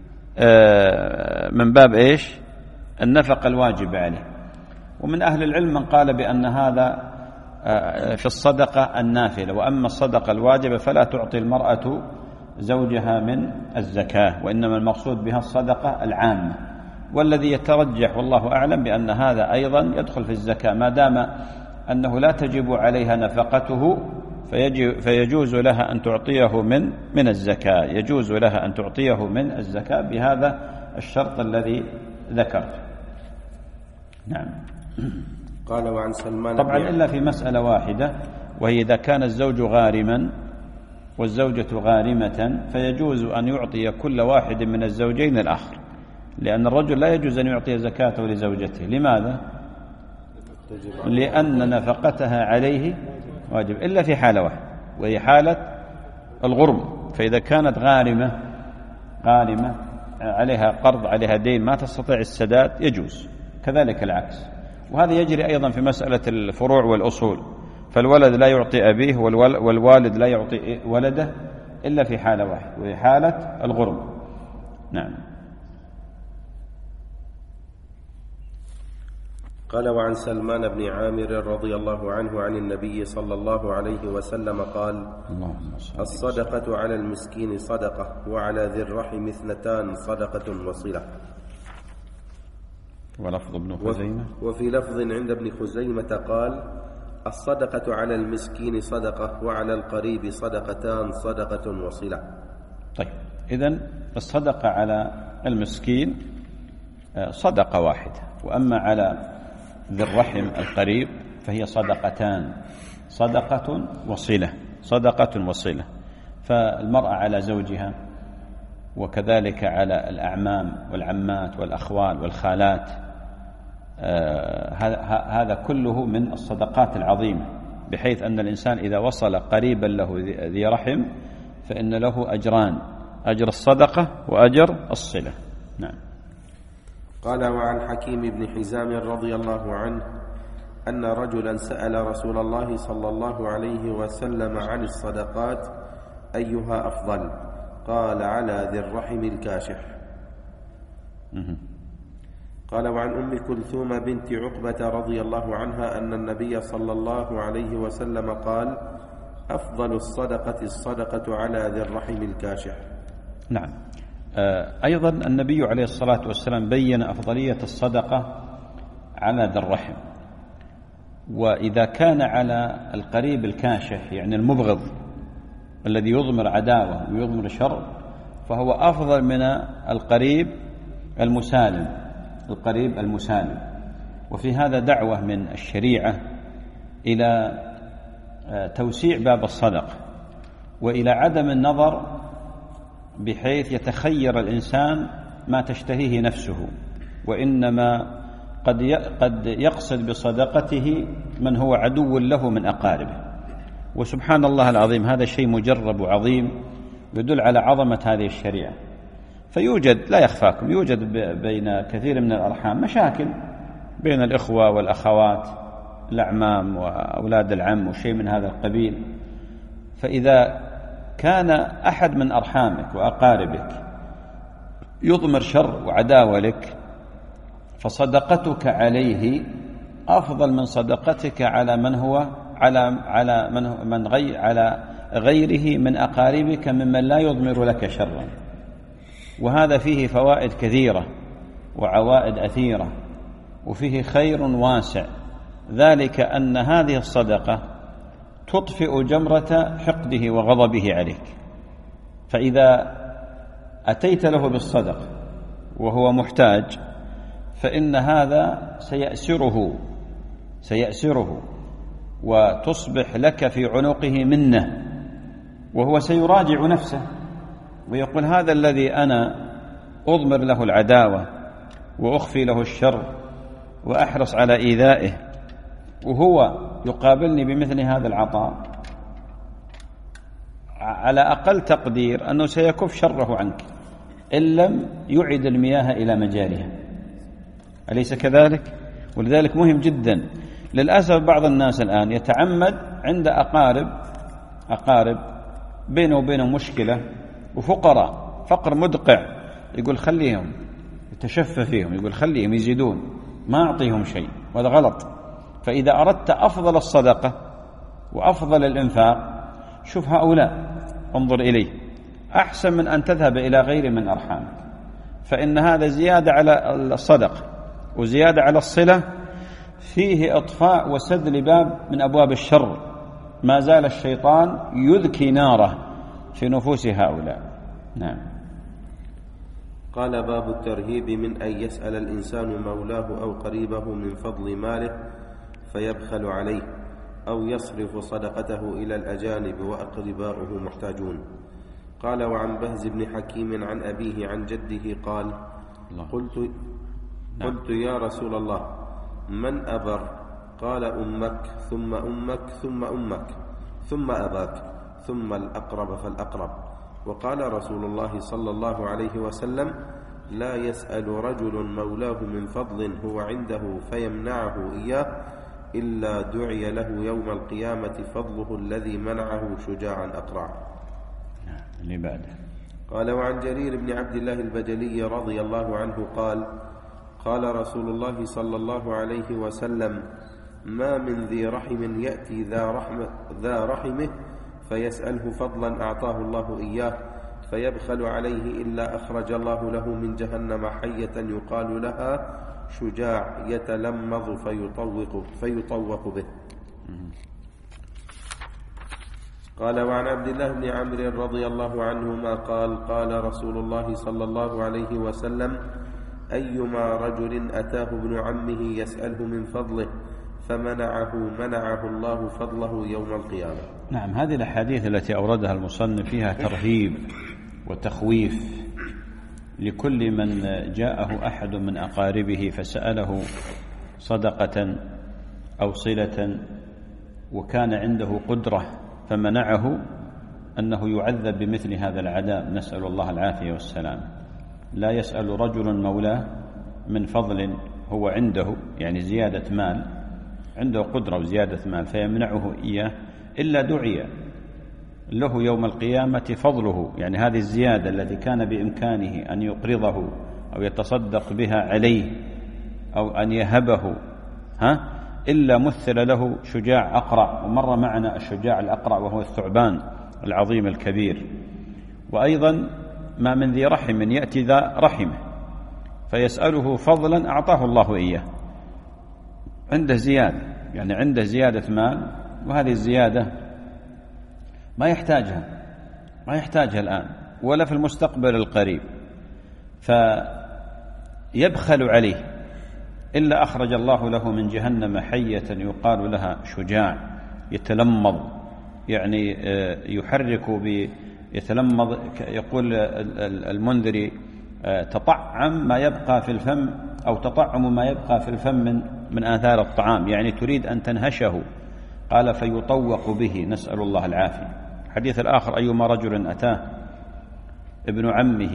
من باب إيش؟ النفقة الواجب عليه. ومن أهل العلم من قال بأن هذا في الصدقة النافلة، وأما الصدقة الواجبة فلا تعطي المرأة زوجها من الزكاة، وإنما المقصود بها الصدقة العامة. والذي يترجح والله أعلم بأن هذا أيضا يدخل في الزكاة، ما دام أنه لا تجب عليها نفقته فيجوز لها أن تعطيه من من الزكاة، يجوز لها أن تعطيه من الزكاة بهذا الشرط الذي ذكرته. نعم. قال: وعن سلمان طبعا إلا في مسألة واحدة، وهي إذا كان الزوج غارما والزوجة غارمة فيجوز أن يعطي كل واحد من الزوجين الآخر، لأن الرجل لا يجوز أن يعطي زكاته لزوجته. لماذا؟ لأن نفقتها عليه واجب، إلا في حالة واحدة، وهي حالة الغرم. فإذا كانت غارمة غارمة عليها قرض، عليها دين، ما تستطيع السداد، يجوز. كذلك العكس. وهذا يجري أيضا في مسألة الفروع والأصول، فالولد لا يعطي أبيه والوالد لا يعطي ولده إلا في حالة واحدة، وهي حالة الغرم. نعم. قال: وعن سلمان بن عامر رضي الله عنه عن النبي صلى الله عليه وسلم قال: الصدقة على المسكين صدقة، وعلى ذي الرحم اثنتان، صدقة وصلة. ولفظ ابن خزيمة وفي لفظ عند ابن خزيمة قال: الصدقة على المسكين صدقة، وعلى القريب صدقتان، صدقة وصلة. طيب، إذن الصدقة على المسكين صدقة واحدة، وأما على ذي الرحم القريب فهي صدقتان، صدقة وصلة، صدقة وصلة. فالمرأة على زوجها، وكذلك على الأعمام والعمات والأخوال والخالات، هذا كله من الصدقات العظيمة، بحيث أن الإنسان إذا وصل قريبا له ذي رحم فإن له أجران: أجر الصدقة وأجر الصلة. نعم. قال: وعن حكيم بن حزام رضي الله عنه أن رجلا سأل رسول الله صلى الله عليه وسلم عن الصدقات أيها أفضل؟ قال: على ذي الرحم الكاشح. قال: وعن أم كلثوم بنت عقبة رضي الله عنها أن النبي صلى الله عليه وسلم قال: أفضل الصدقة الصدقة على ذي الرحم الكاشح. نعم. أيضا النبي عليه الصلاة والسلام بين أفضلية الصدقة على ذي الرحم، وإذا كان على القريب الكاشح يعني المبغض الذي يضمر عداوة ويضمر شر، فهو أفضل من القريب المسالم، القريب المسالم. وفي هذا دعوة من الشريعة إلى توسيع باب الصدقة، وإلى عدم النظر بحيث يتخير الإنسان ما تشتهيه نفسه، وإنما قد قد يقصد بصدقته من هو عدو له من أقاربه. وسبحان الله العظيم، هذا شيء مجرب وعظيم يدل على عظمة هذه الشريعة. فيوجد، لا يخفاكم، يوجد بين كثير من الأرحام مشاكل بين الإخوة والأخوات، الأعمام وأولاد العم وشيء من هذا القبيل. فإذا كان أحد من أرحامك وأقاربك يضمر شر وعداوة لك، فصدقتك عليه أفضل من صدقتك على من هو على على من من غير على غيره من أقاربك ممن لا يضمر لك شرا. وهذا فيه فوائد كثيرة وعوائد أثيرة، وفيه خير واسع، ذلك أن هذه الصدقة تطفئ جمرة حقده وغضبه عليك. فإذا أتيت له بالصدقة وهو محتاج فإن هذا سيأسره سيأسره وتصبح لك في عنقه منة، وهو سيراجع نفسه ويقول: هذا الذي أنا أضمر له العداوة وأخفي له الشر وأحرص على إيذائه، وهو يقابلني بمثل هذا العطاء، على أقل تقدير أنه سيكف شره عنك إن لم يعد المياه إلى مجاريها. أليس كذلك؟ ولذلك مهم جدا. للأسف بعض الناس الآن يتعمد عند أقارب أقارب بينه وبينهم مشكلة وفقراء فقر مدقع، يقول خليهم، يتشفى فيهم، يقول خليهم يزيدون، ما أعطيهم شيء، وهذا غلط. فإذا أردت أفضل الصدقة وأفضل الإنفاق، شوف هؤلاء، انظر إليه، أحسن من أن تذهب إلى غير من أرحامك، فإن هذا زيادة على الصدقة وزيادة على الصلة، فيه إطفاء وسد لباب من أبواب الشر، ما زال الشيطان يذكي ناره في نفوس هؤلاء. نعم. قال: باب الترهيب من أن يسأل الإنسان مولاه أو قريبه من فضل ماله فيبخل عليه، أو يصرف صدقته إلى الأجانب وأقرباؤه محتاجون. قال: وعن بهز بن حكيم عن أبيه عن جده قال: قلت, قلت يا رسول الله، من أبر؟ قال: أمك ثم أمك ثم أمك ثم أباك ثم الأقرب فالأقرب. وقال رسول الله صلى الله عليه وسلم: لا يسأل رجل مولاه من فضل هو عنده فيمنعه إياه إلا دعي له يوم القيامة فضله الذي منعه شجاعا أقرع. قال: وعن جرير بن عبد الله البجلي رضي الله عنه قال: قال رسول الله صلى الله عليه وسلم: ما من ذي رحم يأتي ذا, رحم ذا رحمه فيسأله فضلا أعطاه الله إياه فيبخل عليه إلا أخرج الله له من جهنم حية يقال لها شجاع يتلمظ فيطوق, فيطوق به. قال وعن عبد الله بن عمرو رضي الله عنهما قال قال رسول الله صلى الله عليه وسلم أيما رجل أتاه ابن عمه يسأله من فضله فمنعه منعه الله فضله يوم القيامة. نعم، هذه الأحاديث التي أوردها المصنف فيها ترهيب وتخويف لكل من جاءه أحد من أقاربه فسأله صدقة أو صلة وكان عنده قدرة فمنعه، أنه يعذب بمثل هذا العذاب، نسأل الله العافية والسلام. لا يسأل رجل مولاه من فضل هو عنده، يعني زيادة مال، عنده قدرة وزيادة مال فيمنعه إياه، إلا دعي له يوم القيامة فضله، يعني هذه الزيادة التي كان بإمكانه أن يقرضه أو يتصدق بها عليه أو أن يهبه، ها إلا مثل له شجاع أقرع، ومر معنا الشجاع الأقرع وهو الثعبان العظيم الكبير. وأيضا ما من ذي رحم يأتي ذا رحمه فيسأله فضلا أعطاه الله إياه، عنده زيادة، يعني عنده زيادة مال، وهذه الزيادة ما يحتاجها ما يحتاجها الآن ولا في المستقبل القريب، فيبخل عليه، إلا أخرج الله له من جهنم حية يقال لها شجاع يتلمض، يعني يحرك يتلمض، يقول المنذري تطعم ما يبقى في الفم أو تطعم ما يبقى في الفم من, من آثار الطعام، يعني تريد أن تنهشه. قال فيطوق به، نسأل الله العافية. الحديث الآخر أيما رجل أتاه ابن عمه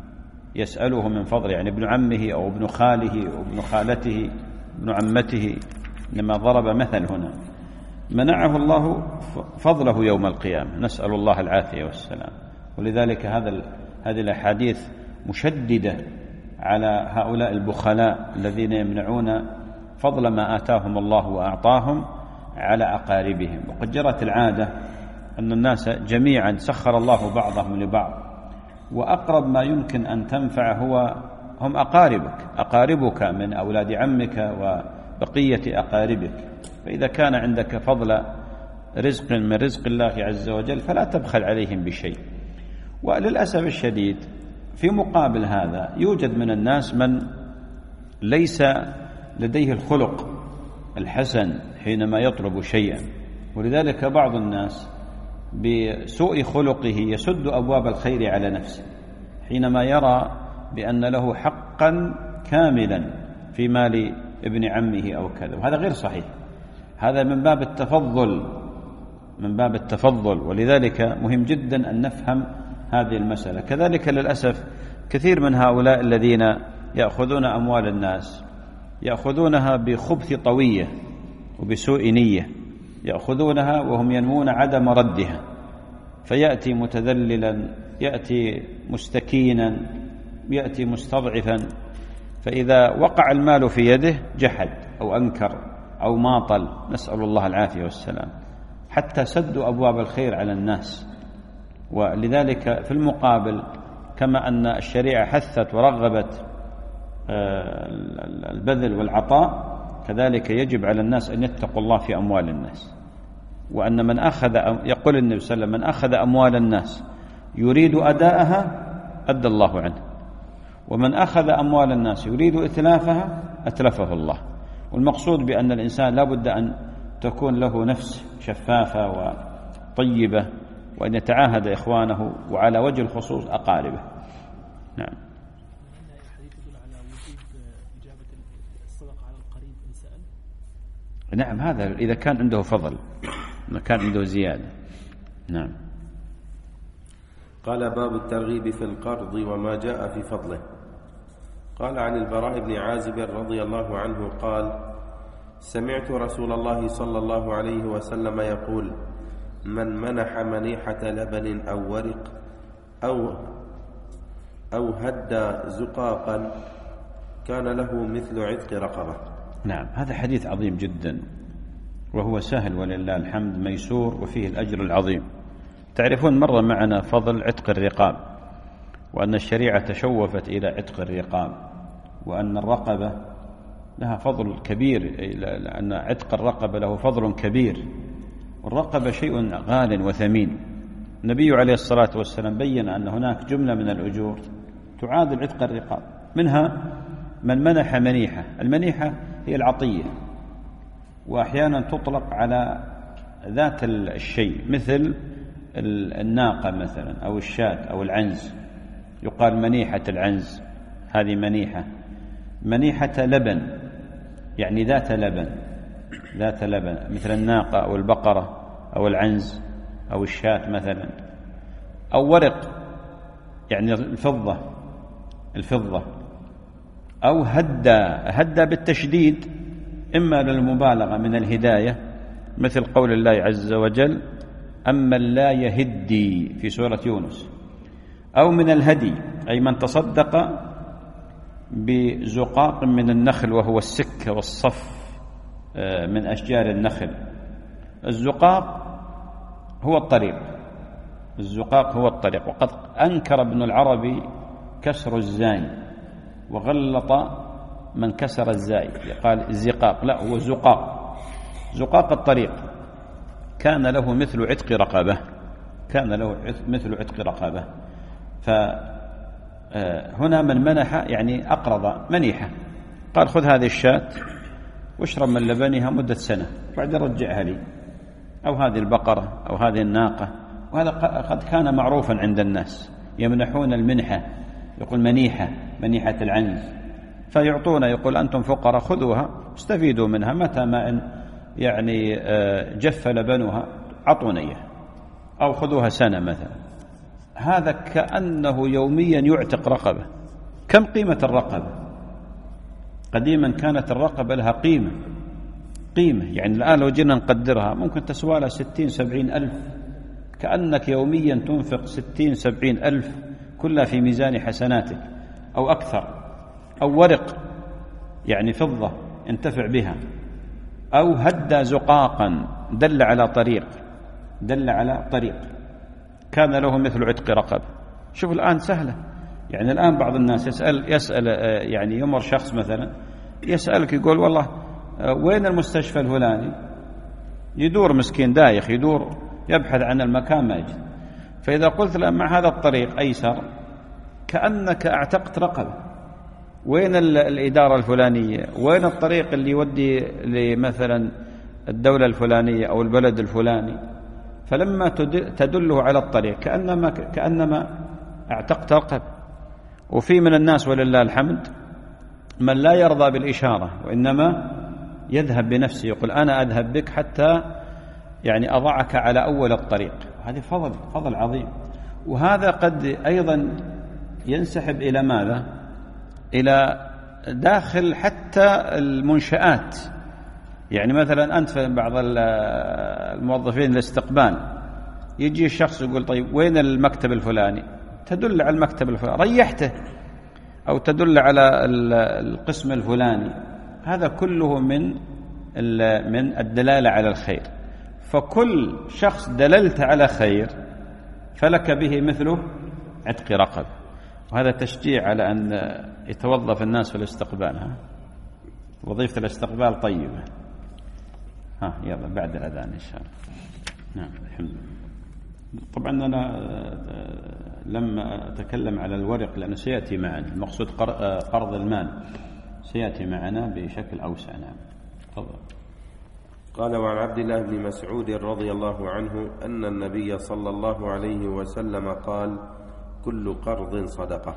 يسأله من فضله، يعني ابن عمه أو ابن خاله أو ابن خالته ابن عمته، لما ضرب مثل هنا، منعه الله فضله يوم القيامة، نسأل الله العافية والسلام. ولذلك هذا هذه الأحاديث مشددة على هؤلاء البخلاء الذين يمنعون فضل ما آتاهم الله وأعطاهم على أقاربهم. وقد جرت العادة أن الناس جميعا سخر الله بعضهم لبعض، وأقرب ما يمكن أن تنفع هو هم أقاربك أقاربك من أولاد عمك وبقية أقاربك. فإذا كان عندك فضل رزق من رزق الله عز وجل فلا تبخل عليهم بشيء. وللأسف الشديد في مقابل هذا يوجد من الناس من ليس لديه الخلق الحسن حينما يطلب شيئا، ولذلك بعض الناس بسوء خلقه يسد أبواب الخير على نفسه حينما يرى بأن له حقا كاملا في مال ابن عمه أو كذا، وهذا غير صحيح، هذا من باب التفضل من باب التفضل ولذلك مهم جدا أن نفهم هذه المسألة. كذلك للأسف كثير من هؤلاء الذين يأخذون أموال الناس يأخذونها بخبث طوية وبسوء نية، يأخذونها وهم ينمون عدم ردها، فيأتي متذللا، يأتي مستكينا، يأتي مستضعفا، فإذا وقع المال في يده جحد أو أنكر أو ماطل، نسأل الله العافية والسلام، حتى سدوا أبواب الخير على الناس. ولذلك في المقابل كما أن الشريعة حثت ورغبت البذل والعطاء، كذلك يجب على الناس أن يتقوا الله في أموال الناس، وأن من أخذ، يقول النبي صلى الله عليه وسلم، من أخذ أموال الناس يريد أداءها أدى الله عنه، ومن أخذ أموال الناس يريد إتلافها أتلفه الله. والمقصود بأن الإنسان لا بد أن تكون له نفس شفافة وطيبة، وأن يتعاهد إخوانه وعلى وجه الخصوص أقاربه. نعم. نعم، هذا إذا كان عنده فضل، ما كان عنده زيادة. نعم. قال باب الترغيب في القرض وما جاء في فضله. قال عن البراء بن عازب رضي الله عنه قال سمعت رسول الله صلى الله عليه وسلم يقول من منح منيحة لبن أو ورق أو أو هدى زقاقا كان له مثل عتق رقبة. نعم، هذا حديث عظيم جدا، وهو سهل ولله الحمد، ميسور وفيه الأجر العظيم. تعرفون مر معنا فضل عتق الرقاب، وأن الشريعة تشوفت إلى عتق الرقاب، وأن الرقبة لها فضل كبير، لأن عتق الرقبة له فضل كبير، والرقبة شيء غال وثمين. النبي عليه الصلاة والسلام بين أن هناك جملة من الأجور تعادل عتق الرقاب، منها من منح منيحة. المنيحة هي العطية، وأحيانا تطلق على ذات الشيء، مثل الناقة مثلا أو الشاة أو العنز، يقال منيحة العنز، هذه منيحة. منيحة لبن يعني ذات لبن، ذات لبن، مثل الناقة أو البقرة أو العنز أو الشاة مثلا. أو ورق يعني الفضة، الفضة. أو هدى، هدى بالتشديد، إما للمبالغة من الهداية، مثل قول الله عز وجل أما لا يهدي في سورة يونس. أو من الهدي، أي من تصدق بزقاق من النخل، وهو السك والصف من أشجار النخل. الزقاق هو الطريق، الزقاق هو الطريق. وقد أنكر ابن العربي كسر الزاي، وغلط من كسر الزاي، قال الزقاق، لا هو زقاق، زقاق الطريق. كان له مثل عتق رقبة، كان له مثل عتق رقبة. فهنا من منح يعني أقرض منيحة، قال خذ هذه الشاة واشرب من لبنها مدة سنة بعد رجعها لي، أو هذه البقرة أو هذه الناقة. وهذا قد كان معروفا عند الناس، يمنحون المنحة، يقول منيحة، منيحة العنز، فيعطون، يقول أنتم فقراء خذوها استفيدوا منها، متى ما إن يعني جف لبنها عطوني إياه، أو خذوها سنة مثلا. هذا كأنه يوميا يعتق رقبة. كم قيمة الرقبة؟ قديما كانت الرقبة لها قيمة، قيمة يعني الآن لو جينا نقدرها ممكن تسوى لها ستين سبعين ألف، كأنك يوميا تنفق ستين سبعين ألف كلها في ميزان حسناتك أو أكثر. أو ورق يعني فضة انتفع بها. أو هدى زقاقا دل على طريق، دل على طريق، كان له مثل عتق رقبة. شوف الآن سهلة، يعني الآن بعض الناس يسأل يسأل يعني يمر شخص مثلا يسألك يقول والله وين المستشفى الفلاني، يدور مسكين دايخ، يدور يبحث عن المكان ما يجد. فإذا قلت له مع هذا الطريق أيسر، كأنك اعتقت رقبة. وين الإدارة الفلانية، وين الطريق اللي يودي لمثلا الدولة الفلانية أو البلد الفلاني. فلما تدله على الطريق كأنما, كأنما اعتقت رقبة. وفي من الناس ولله الحمد من لا يرضى بالإشارة، وإنما يذهب بنفسه، يقول أنا أذهب بك حتى يعني أضعك على أول الطريق. هذه فضل، فضل عظيم. وهذا قد أيضا ينسحب إلى ماذا؟ إلى داخل حتى المنشآت. يعني مثلا أنت في بعض الموظفين الاستقبال يجي الشخص يقول طيب وين المكتب الفلاني، تدل على المكتب الفلاني ريحته، أو تدل على القسم الفلاني. هذا كله من من الدلالة على الخير. فكل شخص دللت على خير فلك به مثله عتق رقبة. وهذا تشجيع على أن يتوظف الناس في الاستقبال. ها وظيفة الاستقبال طيبة. ها يلا بعد الأذان إن شاء الله. نعم الحمد لله. طبعا أنا لم أتكلم على الورق لأنه سيأتي معنا، المقصود قرض المال سيأتي معنا بشكل أوسع. نعم تفضل. قال وعن عبد الله بن مسعود رضي الله عنه أن النبي صلى الله عليه وسلم قال كل قرض صدقة.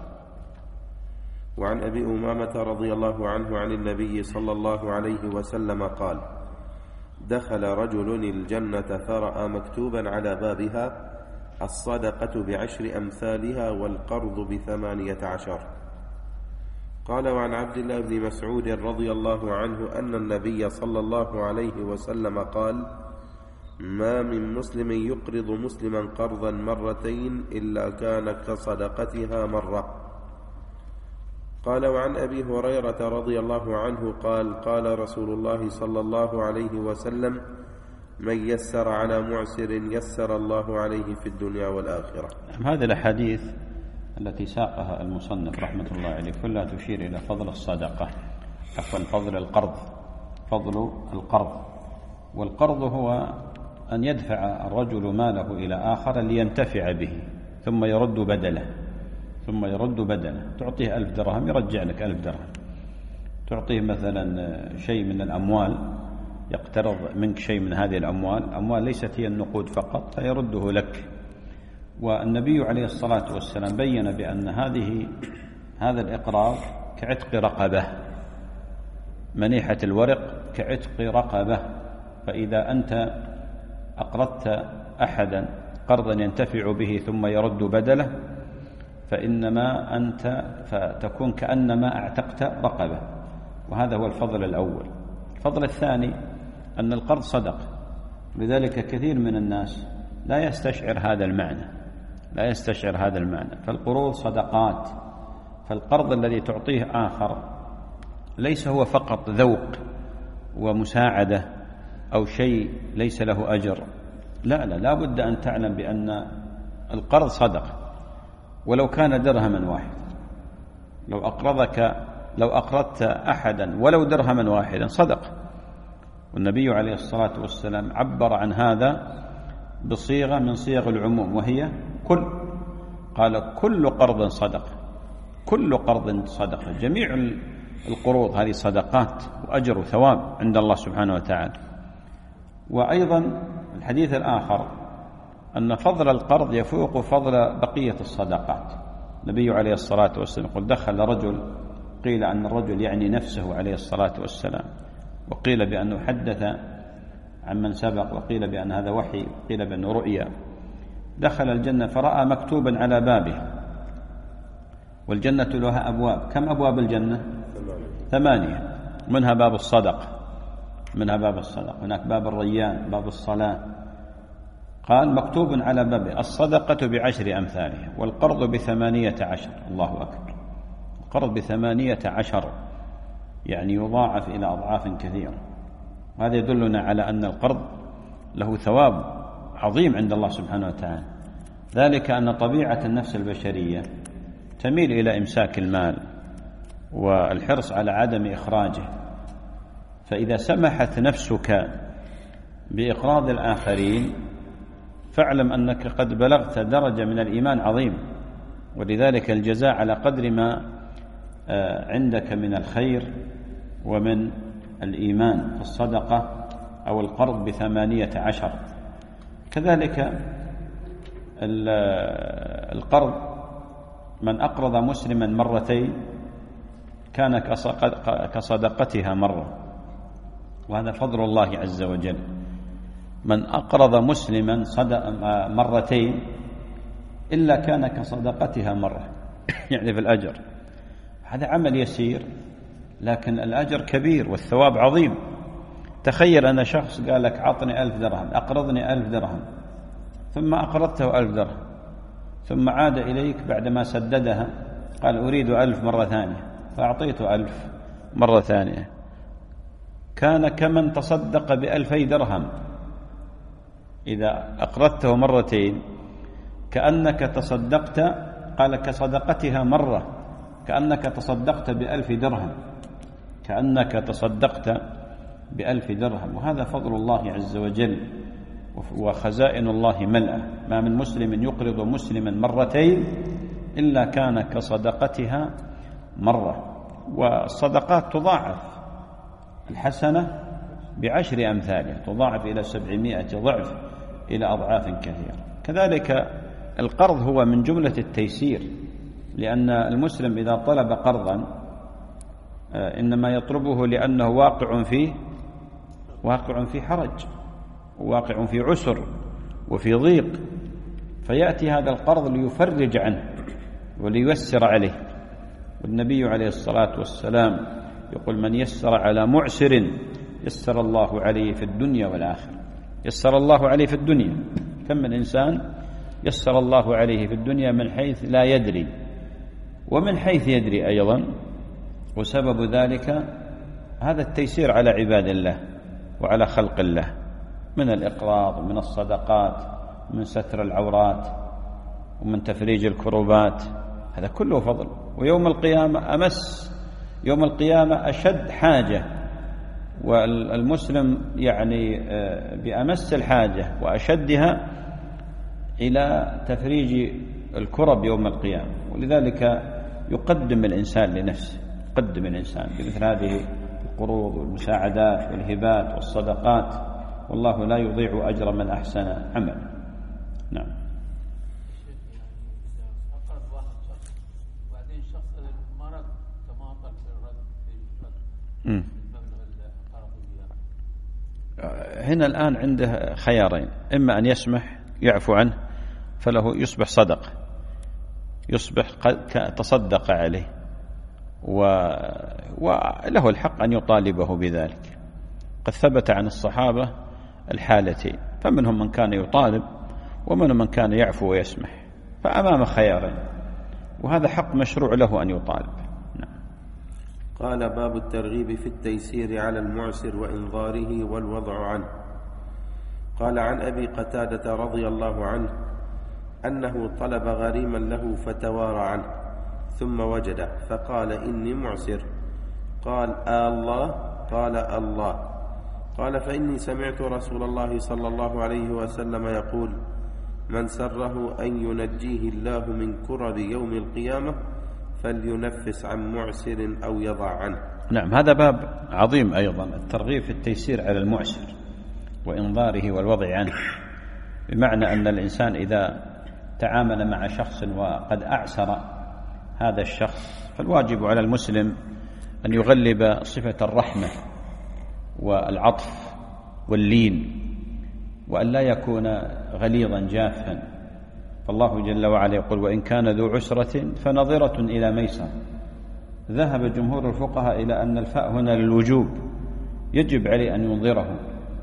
وعن أبي أمامة رضي الله عنه عن النبي صلى الله عليه وسلم قال دخل رجل الجنة فرأى مكتوبا على بابها الصدقة بعشر أمثالها والقرض بثمانية عشر. قال وعن عبد الله بن مسعود رضي الله عنه أن النبي صلى الله عليه وسلم قال ما من مسلم يقرض مسلما قرضا مرتين إلا كان كصدقتها مرة. قال وعن أبي هريرة رضي الله عنه قال قال رسول الله صلى الله عليه وسلم من يسر على معسر يسر الله عليه في الدنيا والآخرة. هذه الأحاديث التي ساقها المصنف رحمة الله عليه كلها تشير إلى فضل الصدقة عفوا فضل القرض فضل القرض والقرض هو أن يدفع الرجل ماله إلى آخر لينتفع به ثم يرد بدله ثم يرد بدله تعطيه ألف درهم يرجع لك ألف درهم، تعطيه مثلا شيء من الأموال يقترض منك شيء من هذه الأموال، أموال ليست هي النقود فقط فيرده لك. والنبي عليه الصلاة والسلام بين بأن هذه هذا الإقراض كعتق رقبة، منيحة الورق كعتق رقبة، فإذا أنت أقرضت أحدا قرضا ينتفع به ثم يرد بدله فإنما أنت فتكون كأنما اعتقت رقبة، وهذا هو الفضل الأول. الفضل الثاني أن القرض صدق، لذلك كثير من الناس لا يستشعر هذا المعنى لا يستشعر هذا المعنى فالقروض صدقات. فالقرض الذي تعطيه آخر ليس هو فقط ذوق ومساعدة أو شيء ليس له أجر، لا لا لا بد أن تعلم بأن القرض صدق، ولو كان درهما واحد. لو أقرضك لو أقرضت أحدا ولو درهما واحدا صدق. والنبي عليه الصلاة والسلام عبر عن هذا بصيغة من صيغ العموم وهي كل، قال كل قرض صدق، كل قرض صدقة، جميع القروض هذه صدقات وأجر وثواب عند الله سبحانه وتعالى. وأيضا الحديث الآخر أن فضل القرض يفوق فضل بقية الصدقات. النبي عليه الصلاة والسلام قل دخل رجل، قيل أن الرجل يعني نفسه عليه الصلاة والسلام، وقيل بأنه حدث عن من سبق، وقيل بأن هذا وحي، وقيل بأنه رؤيا. دخل الجنة فرأى مكتوبا على بابه، والجنة لها أبواب. كم أبواب الجنة؟ ثمانية، منها باب الصدقة منها باب الصدقة هناك باب الريان، باب الصلاة. قال مكتوب على بابه الصدقة بعشر أمثالها والقرض بثمانية عشر. الله أكبر، القرض بثمانية عشر يعني يضاعف إلى أضعاف كثيرة. هذا يدلنا على أن القرض له ثواب عظيم عند الله سبحانه وتعالى، ذلك أن طبيعة النفس البشرية تميل إلى إمساك المال والحرص على عدم إخراجه، فإذا سمحت نفسك بإقراض الآخرين فاعلم أنك قد بلغت درجة من الإيمان عظيم، ولذلك الجزاء على قدر ما عندك من الخير ومن الإيمان في الصدقة أو القرض بثمانية عشر. كذلك القرض من أقرض مسلما مرتين كان كصدقتها مرة، وهذا فضل الله عز وجل. من أقرض مسلما مرتين إلا كان كصدقتها مرة يعني في الأجر. هذا عمل يسير لكن الأجر كبير والثواب عظيم. تخيل أن شخص قال لك عطني ألف درهم، أقرضني ألف درهم، ثم أقرضته ألف درهم، ثم عاد إليك بعدما سددها قال أريد ألف مرة ثانية، فأعطيته ألف مرة ثانية، كان كمن تصدق بألفي درهم. إذا أقرضته مرتين كأنك تصدقت، قال كصدقتها مرة، كأنك تصدقت بألف درهم، كأنك تصدقت بألف درهم. وهذا فضل الله عز وجل وخزائن الله ملأة. ما من مسلم يقرض مسلما مرتين إلا كان كصدقتها مرة. والصدقات تضاعف، الحسنة بعشر أمثالها تضاعف إلى سبعمائة ضعف إلى أضعاف كثيرة. كذلك القرض هو من جملة التيسير، لأن المسلم إذا طلب قرضا إنما يطلبه لأنه واقع فيه واقع في حرج، واقع في عسر وفي ضيق، فيأتي هذا القرض ليفرج عنه ولييسر عليه. والنبي عليه الصلاة والسلام يقول من يسر على معسر يسر الله عليه في الدنيا والآخرة. يسر الله عليه في الدنيا، كم من إنسان يسر الله عليه في الدنيا من حيث لا يدري ومن حيث يدري أيضا. وسبب ذلك هذا التيسير على عباد الله وعلى خلق الله من الإقراض ومن الصدقات ومن ستر العورات ومن تفريج الكروبات، هذا كله فضل. ويوم القيامة أمس يوم القيامة أشد حاجة، والمسلم يعني بأمس الحاجة وأشدها إلى تفريج الكرب يوم القيامة، ولذلك يقدم الإنسان لنفسه، يقدم الإنسان بمثل هذه القروض والمساعدات والهبات والصدقات، والله لا يضيع أجر من أحسن عمل. نعم. م. هنا الآن عنده خيارين، إما أن يسمح يعفو عنه فله يصبح صدقة، يصبح تصدق عليه، وله الحق أن يطالبه بذلك. قد ثبت عن الصحابة الحالتين، فمنهم من كان يطالب ومنهم من كان يعفو ويسمح، فأمام خيارين، وهذا حق مشروع له أن يطالب. نعم. قال: باب الترغيب في التيسير على المعسر وإنظاره والوضع عنه. قال: عن أبي قتادة رضي الله عنه أنه طلب غريما له فتوارى عنه، ثم وجده فقال: إني معسر. قال: آه الله؟ قال: الله. قال: فإني سمعت رسول الله صلى الله عليه وسلم يقول: من سره أن ينجيه الله من كرب يوم القيامة فلينفس عن معسر أو يضع عنه. نعم، هذا باب عظيم أيضا، الترغيب في التيسير على المعسر وإنظاره والوضع عنه، بمعنى أن الإنسان إذا تعامل مع شخص وقد أعسر هذا الشخص، فالواجب على المسلم أن يغلب صفة الرحمة والعطف واللين، وأن لا يكون غليظا جافا. فالله جل وعلا يقول: وإن كان ذو عسرة فنظرة إلى ميسر. ذهب جمهور الفقهاء إلى أن الفاء هنا للوجوب، يجب عليه أن ينظره،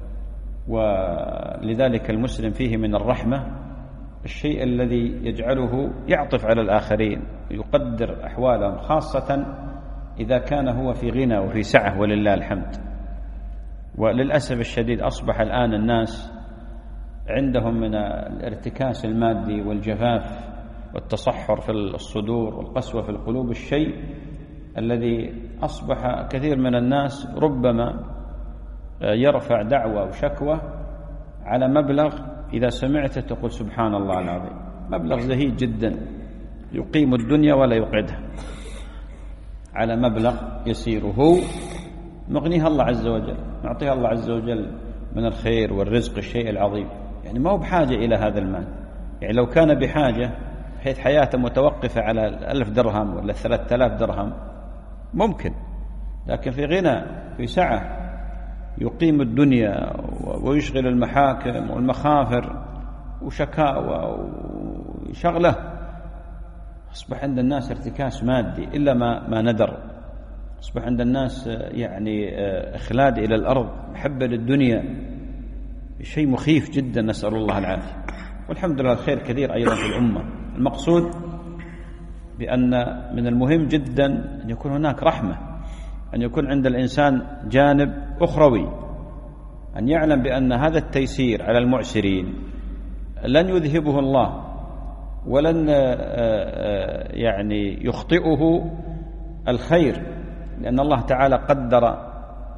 ولذلك المسلم فيه من الرحمة الشيء الذي يجعله يعطف على الآخرين، يقدر أحوالهم، خاصة إذا كان هو في غنى وفي سعة ولله الحمد. وللأسف الشديد أصبح الآن الناس عندهم من الارتكاس المادي والجفاف والتصحر في الصدور والقسوة في القلوب الشيء الذي أصبح كثير من الناس ربما يرفع دعوة وشكوى على مبلغ إذا سمعته تقول سبحان الله العظيم، مبلغ زهيد جدا يقيم الدنيا ولا يقعدها، على مبلغ يسيره مغنيها الله عز وجل، معطيها الله عز وجل من الخير والرزق الشيء العظيم، يعني ما هو بحاجة إلى هذا المال. يعني لو كان بحاجة حيث حياته متوقفة على ألف درهم ولا ثلاثة آلاف درهم ممكن، لكن في غنى في سعة يقيم الدنيا ويشغل المحاكم والمخافر وشكاوى وشغله، أصبح عند الناس ارتكاس مادي إلا ما ما ندر، أصبح عند الناس يعني إخلاد إلى الأرض، محبة للدنيا، شيء مخيف جدا، نسأل الله العافية. والحمد لله الخير كثير أيضا في الأمة. المقصود بأن من المهم جدا أن يكون هناك رحمة، أن يكون عند الإنسان جانب أخروي، أن يعلم بأن هذا التيسير على المعسرين لن يذهبه الله ولن يعني يخطئه الخير، لأن الله تعالى قدر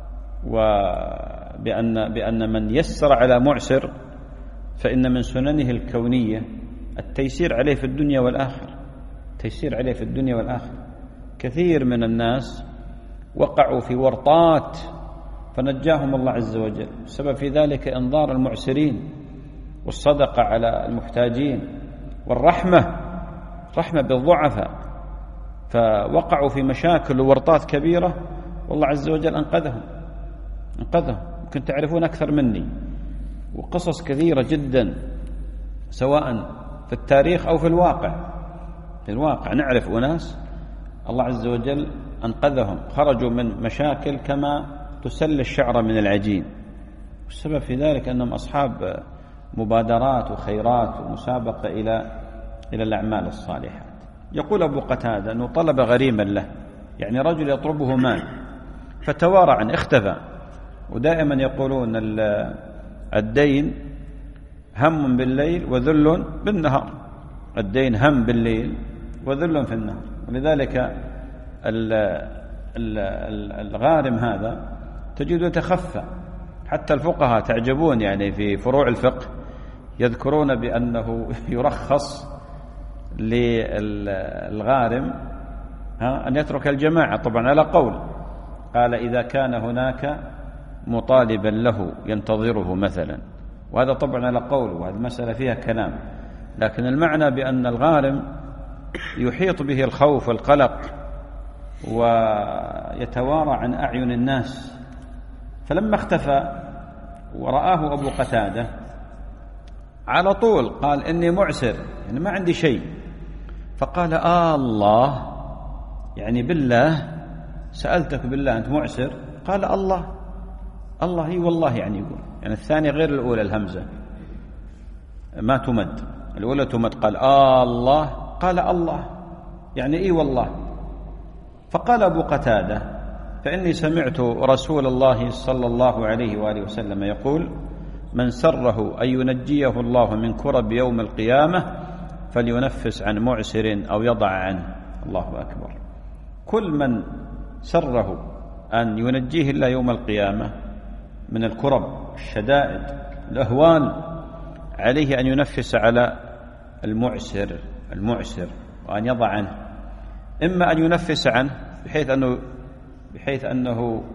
وبأن بأن من يسر على معسر فإن من سننه الكونية التيسير عليه في الدنيا والآخرة، التيسير عليه في الدنيا والآخرة. كثير من الناس وقعوا في ورطات فنجاهم الله عز وجل، السبب في ذلك إنظار المعسرين والصدقة على المحتاجين والرحمة، رحمة بالضعفاء، فوقعوا في مشاكل وورطات كبيرة والله عز وجل أنقذهم أنقذهم يمكن تعرفون أكثر مني، وقصص كثيرة جدا سواء في التاريخ أو في الواقع. في الواقع نعرف أناس الله عز وجل أنقذهم، خرجوا من مشاكل كما تسل الشعر من العجين، والسبب في ذلك أنهم أصحاب مبادرات وخيرات ومسابقة إلى إلى الأعمال الصالحات. يقول أبو قتادة أنه طلب غريما له، يعني رجل يطلبه مال فتوارى عنه، اختفى. ودائما يقولون الدين هم بالليل وذل بالنهار، الدين هم بالليل وذل في النهار. ولذلك الغارم هذا تجده تخفى، حتى الفقهاء تعجبون يعني في فروع الفقه يذكرون بأنه يرخص للغارم أن يترك الجماعة، طبعا على قول، قال إذا كان هناك مطالبا له ينتظره مثلا، وهذا طبعا على قول، وهذه مسألة فيها كلام، لكن المعنى بأن الغارم يحيط به الخوف والقلق ويتوارى عن أعين الناس. فلما اختفى ورآه أبو قتادة على طول قال إني معسر، يعني ما عندي شيء. فقال آه الله، يعني بالله سألتك بالله أنت معسر؟ قال الله الله هي والله، يعني يقول يعني الثاني غير الأولى، الهمزة ما تمد، الأولى تمد. قال آه الله، قال الله يعني إيه والله. فقال أبو قتادة فإني سمعت رسول الله صلى الله عليه وآله وسلم يقول من سره أن ينجيه الله من كرب يوم القيامة فلينفس عن معسر أو يضع عنه. الله أكبر. كل من سره أن ينجيه الله يوم القيامة من الكرب الشدائد الأهوال عليه أن ينفس على المعسر المعسر وأن يضع عنه، إما أن ينفس عنه بحيث أنه بحيث أنه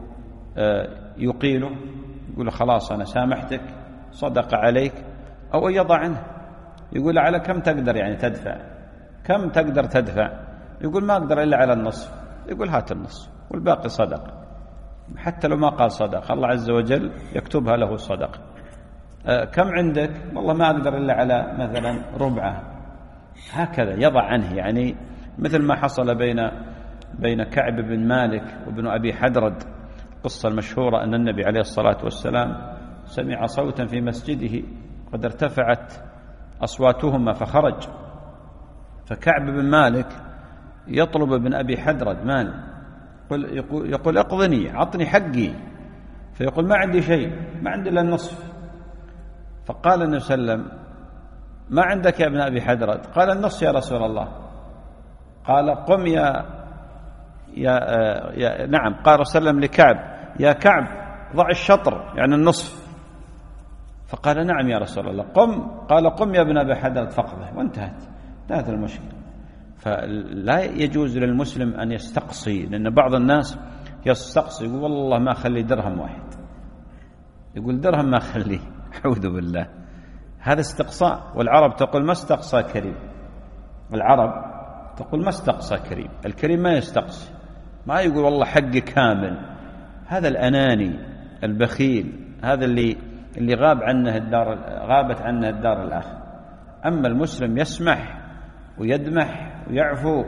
يقيله، يقول خلاص أنا سامحتك صدق عليك، أو أن يضع عنه، يقول على كم تقدر يعني تدفع، كم تقدر تدفع، يقول ما أقدر إلا على النصف، يقول هات النصف والباقي صدق، حتى لو ما قال صدق الله عز وجل يكتبها له صدق. أه كم عندك؟ والله ما أقدر إلا على مثلا ربعه، هكذا يضع عنه. يعني مثل ما حصل بين بين كعب بن مالك وابن أبي حدرد، قصة المشهورة أن النبي عليه الصلاة والسلام سمع صوتا في مسجده قد ارتفعت أصواتهما فخرج، فكعب بن مالك يطلب ابن أبي حدرد مال، يقول, يقول اقضني عطني حقي، فيقول ما عندي شيء، ما عندي إلا النصف. فقال النبي صلى الله عليه وسلم ما عندك يا ابن أبي حدرد؟ قال النصف يا رسول الله. قال قم يا, يا, يا نعم، قال صلى الله عليه وسلم لكعب يا كعب ضع الشطر يعني النصف. فقال نعم يا رسول الله. قم، قال قم يا ابن أبي حدرد فقده، وانتهت انتهت المشكلة. فلا يجوز للمسلم أن يستقصي، لأن بعض الناس يستقصي يقول والله ما أخلي درهم واحد، يقول درهم ما أخليه، أعوذ بالله، هذا استقصاء. والعرب تقول ما استقصى كريم، العرب تقول ما استقصى كريم، الكريم ما يستقصي، ما يقول والله حقي كامل، هذا الأناني البخيل، هذا اللي اللي غاب عنه الدار، غابت عنه الدار الآخرة. أما المسلم يسمح ويدمح ويعفو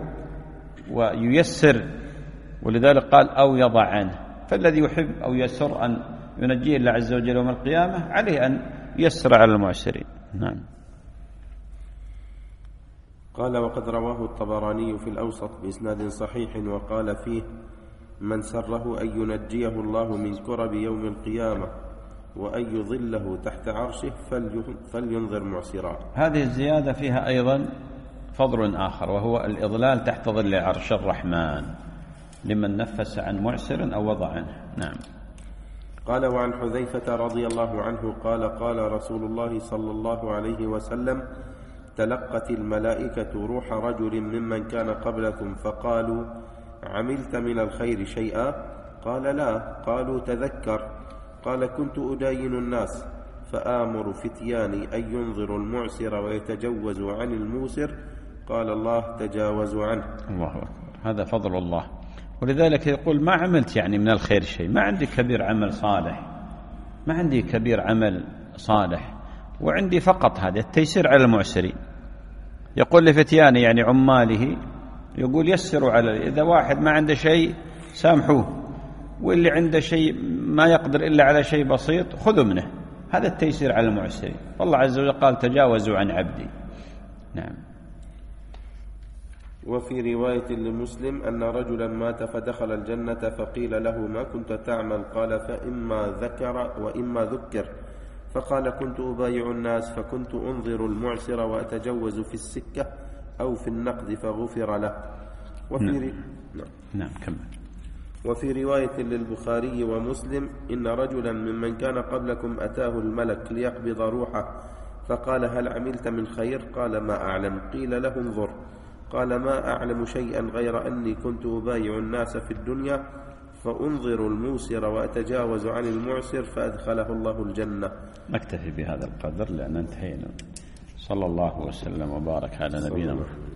وييسر، ولذلك قال أو يضع عنه. فالذي يحب أو يسر أن ينجيه الله عز وجل يوم القيامة عليه أن يسر على المعسرين. نعم. قال وقد رواه الطبراني في الأوسط بإسناد صحيح وقال فيه من سره أن ينجيه الله من كرب يوم القيامة وأن يظله تحت عرشه فلينظر معسرا. هذه الزيادة فيها أيضا فضل آخر، وهو الإضلال تحت ظل عرش الرحمن لمن نفس عن معسر أو وضع عنه. نعم. قال وعن حذيفة رضي الله عنه قال قال رسول الله صلى الله عليه وسلم تلقت الملائكة روح رجل ممن كان قبلكم فقالوا عملت من الخير شيئا؟ قال لا. قالوا تذكر. قال كنت أداين الناس فآمر فتياني أن ينظروا المعسر ويتجوزوا عن الموسر، قال الله تجاوزوا عنه. الله أكبر. هذا فضل الله. ولذلك يقول ما عملت يعني من الخير شيء، ما عندي كبير عمل صالح، ما عندي كبير عمل صالح، وعندي فقط هذا التيسير على المعسرين. يقول لفتياني يعني عماله، يقول يسروا على، إذا واحد ما عنده شيء سامحوه، واللي عنده شيء ما يقدر إلا على شيء بسيط خذوا منه، هذا التيسير على المعسرين. والله عز وجل قال تجاوزوا عن عبدي. نعم. وفي رواية لمسلم أن رجلا مات فدخل الجنة فقيل له ما كنت تعمل؟ قال فإما ذكر وإما ذكر. فقال كنت أبايع الناس فكنت أنظر المعسر وأتجوز في السكة أو في النقد فغفر له. وفي نعم. ر... نعم. نعم. كمل. وفي رواية للبخاري ومسلم إن رجلا ممن كان قبلكم أتاه الملك ليقبض روحه فقال هل عملت من خير؟ قال ما أعلم. قيل له انظر، قال ما أعلم شيئا غير أني كنت أبايع الناس في الدنيا فأنظر الموسر وأتجاوز عن المعسر فأدخله الله الجنة. نكتفي بهذا القدر لأن انتهينا. صلى الله وسلم وبارك على نبينا محمد.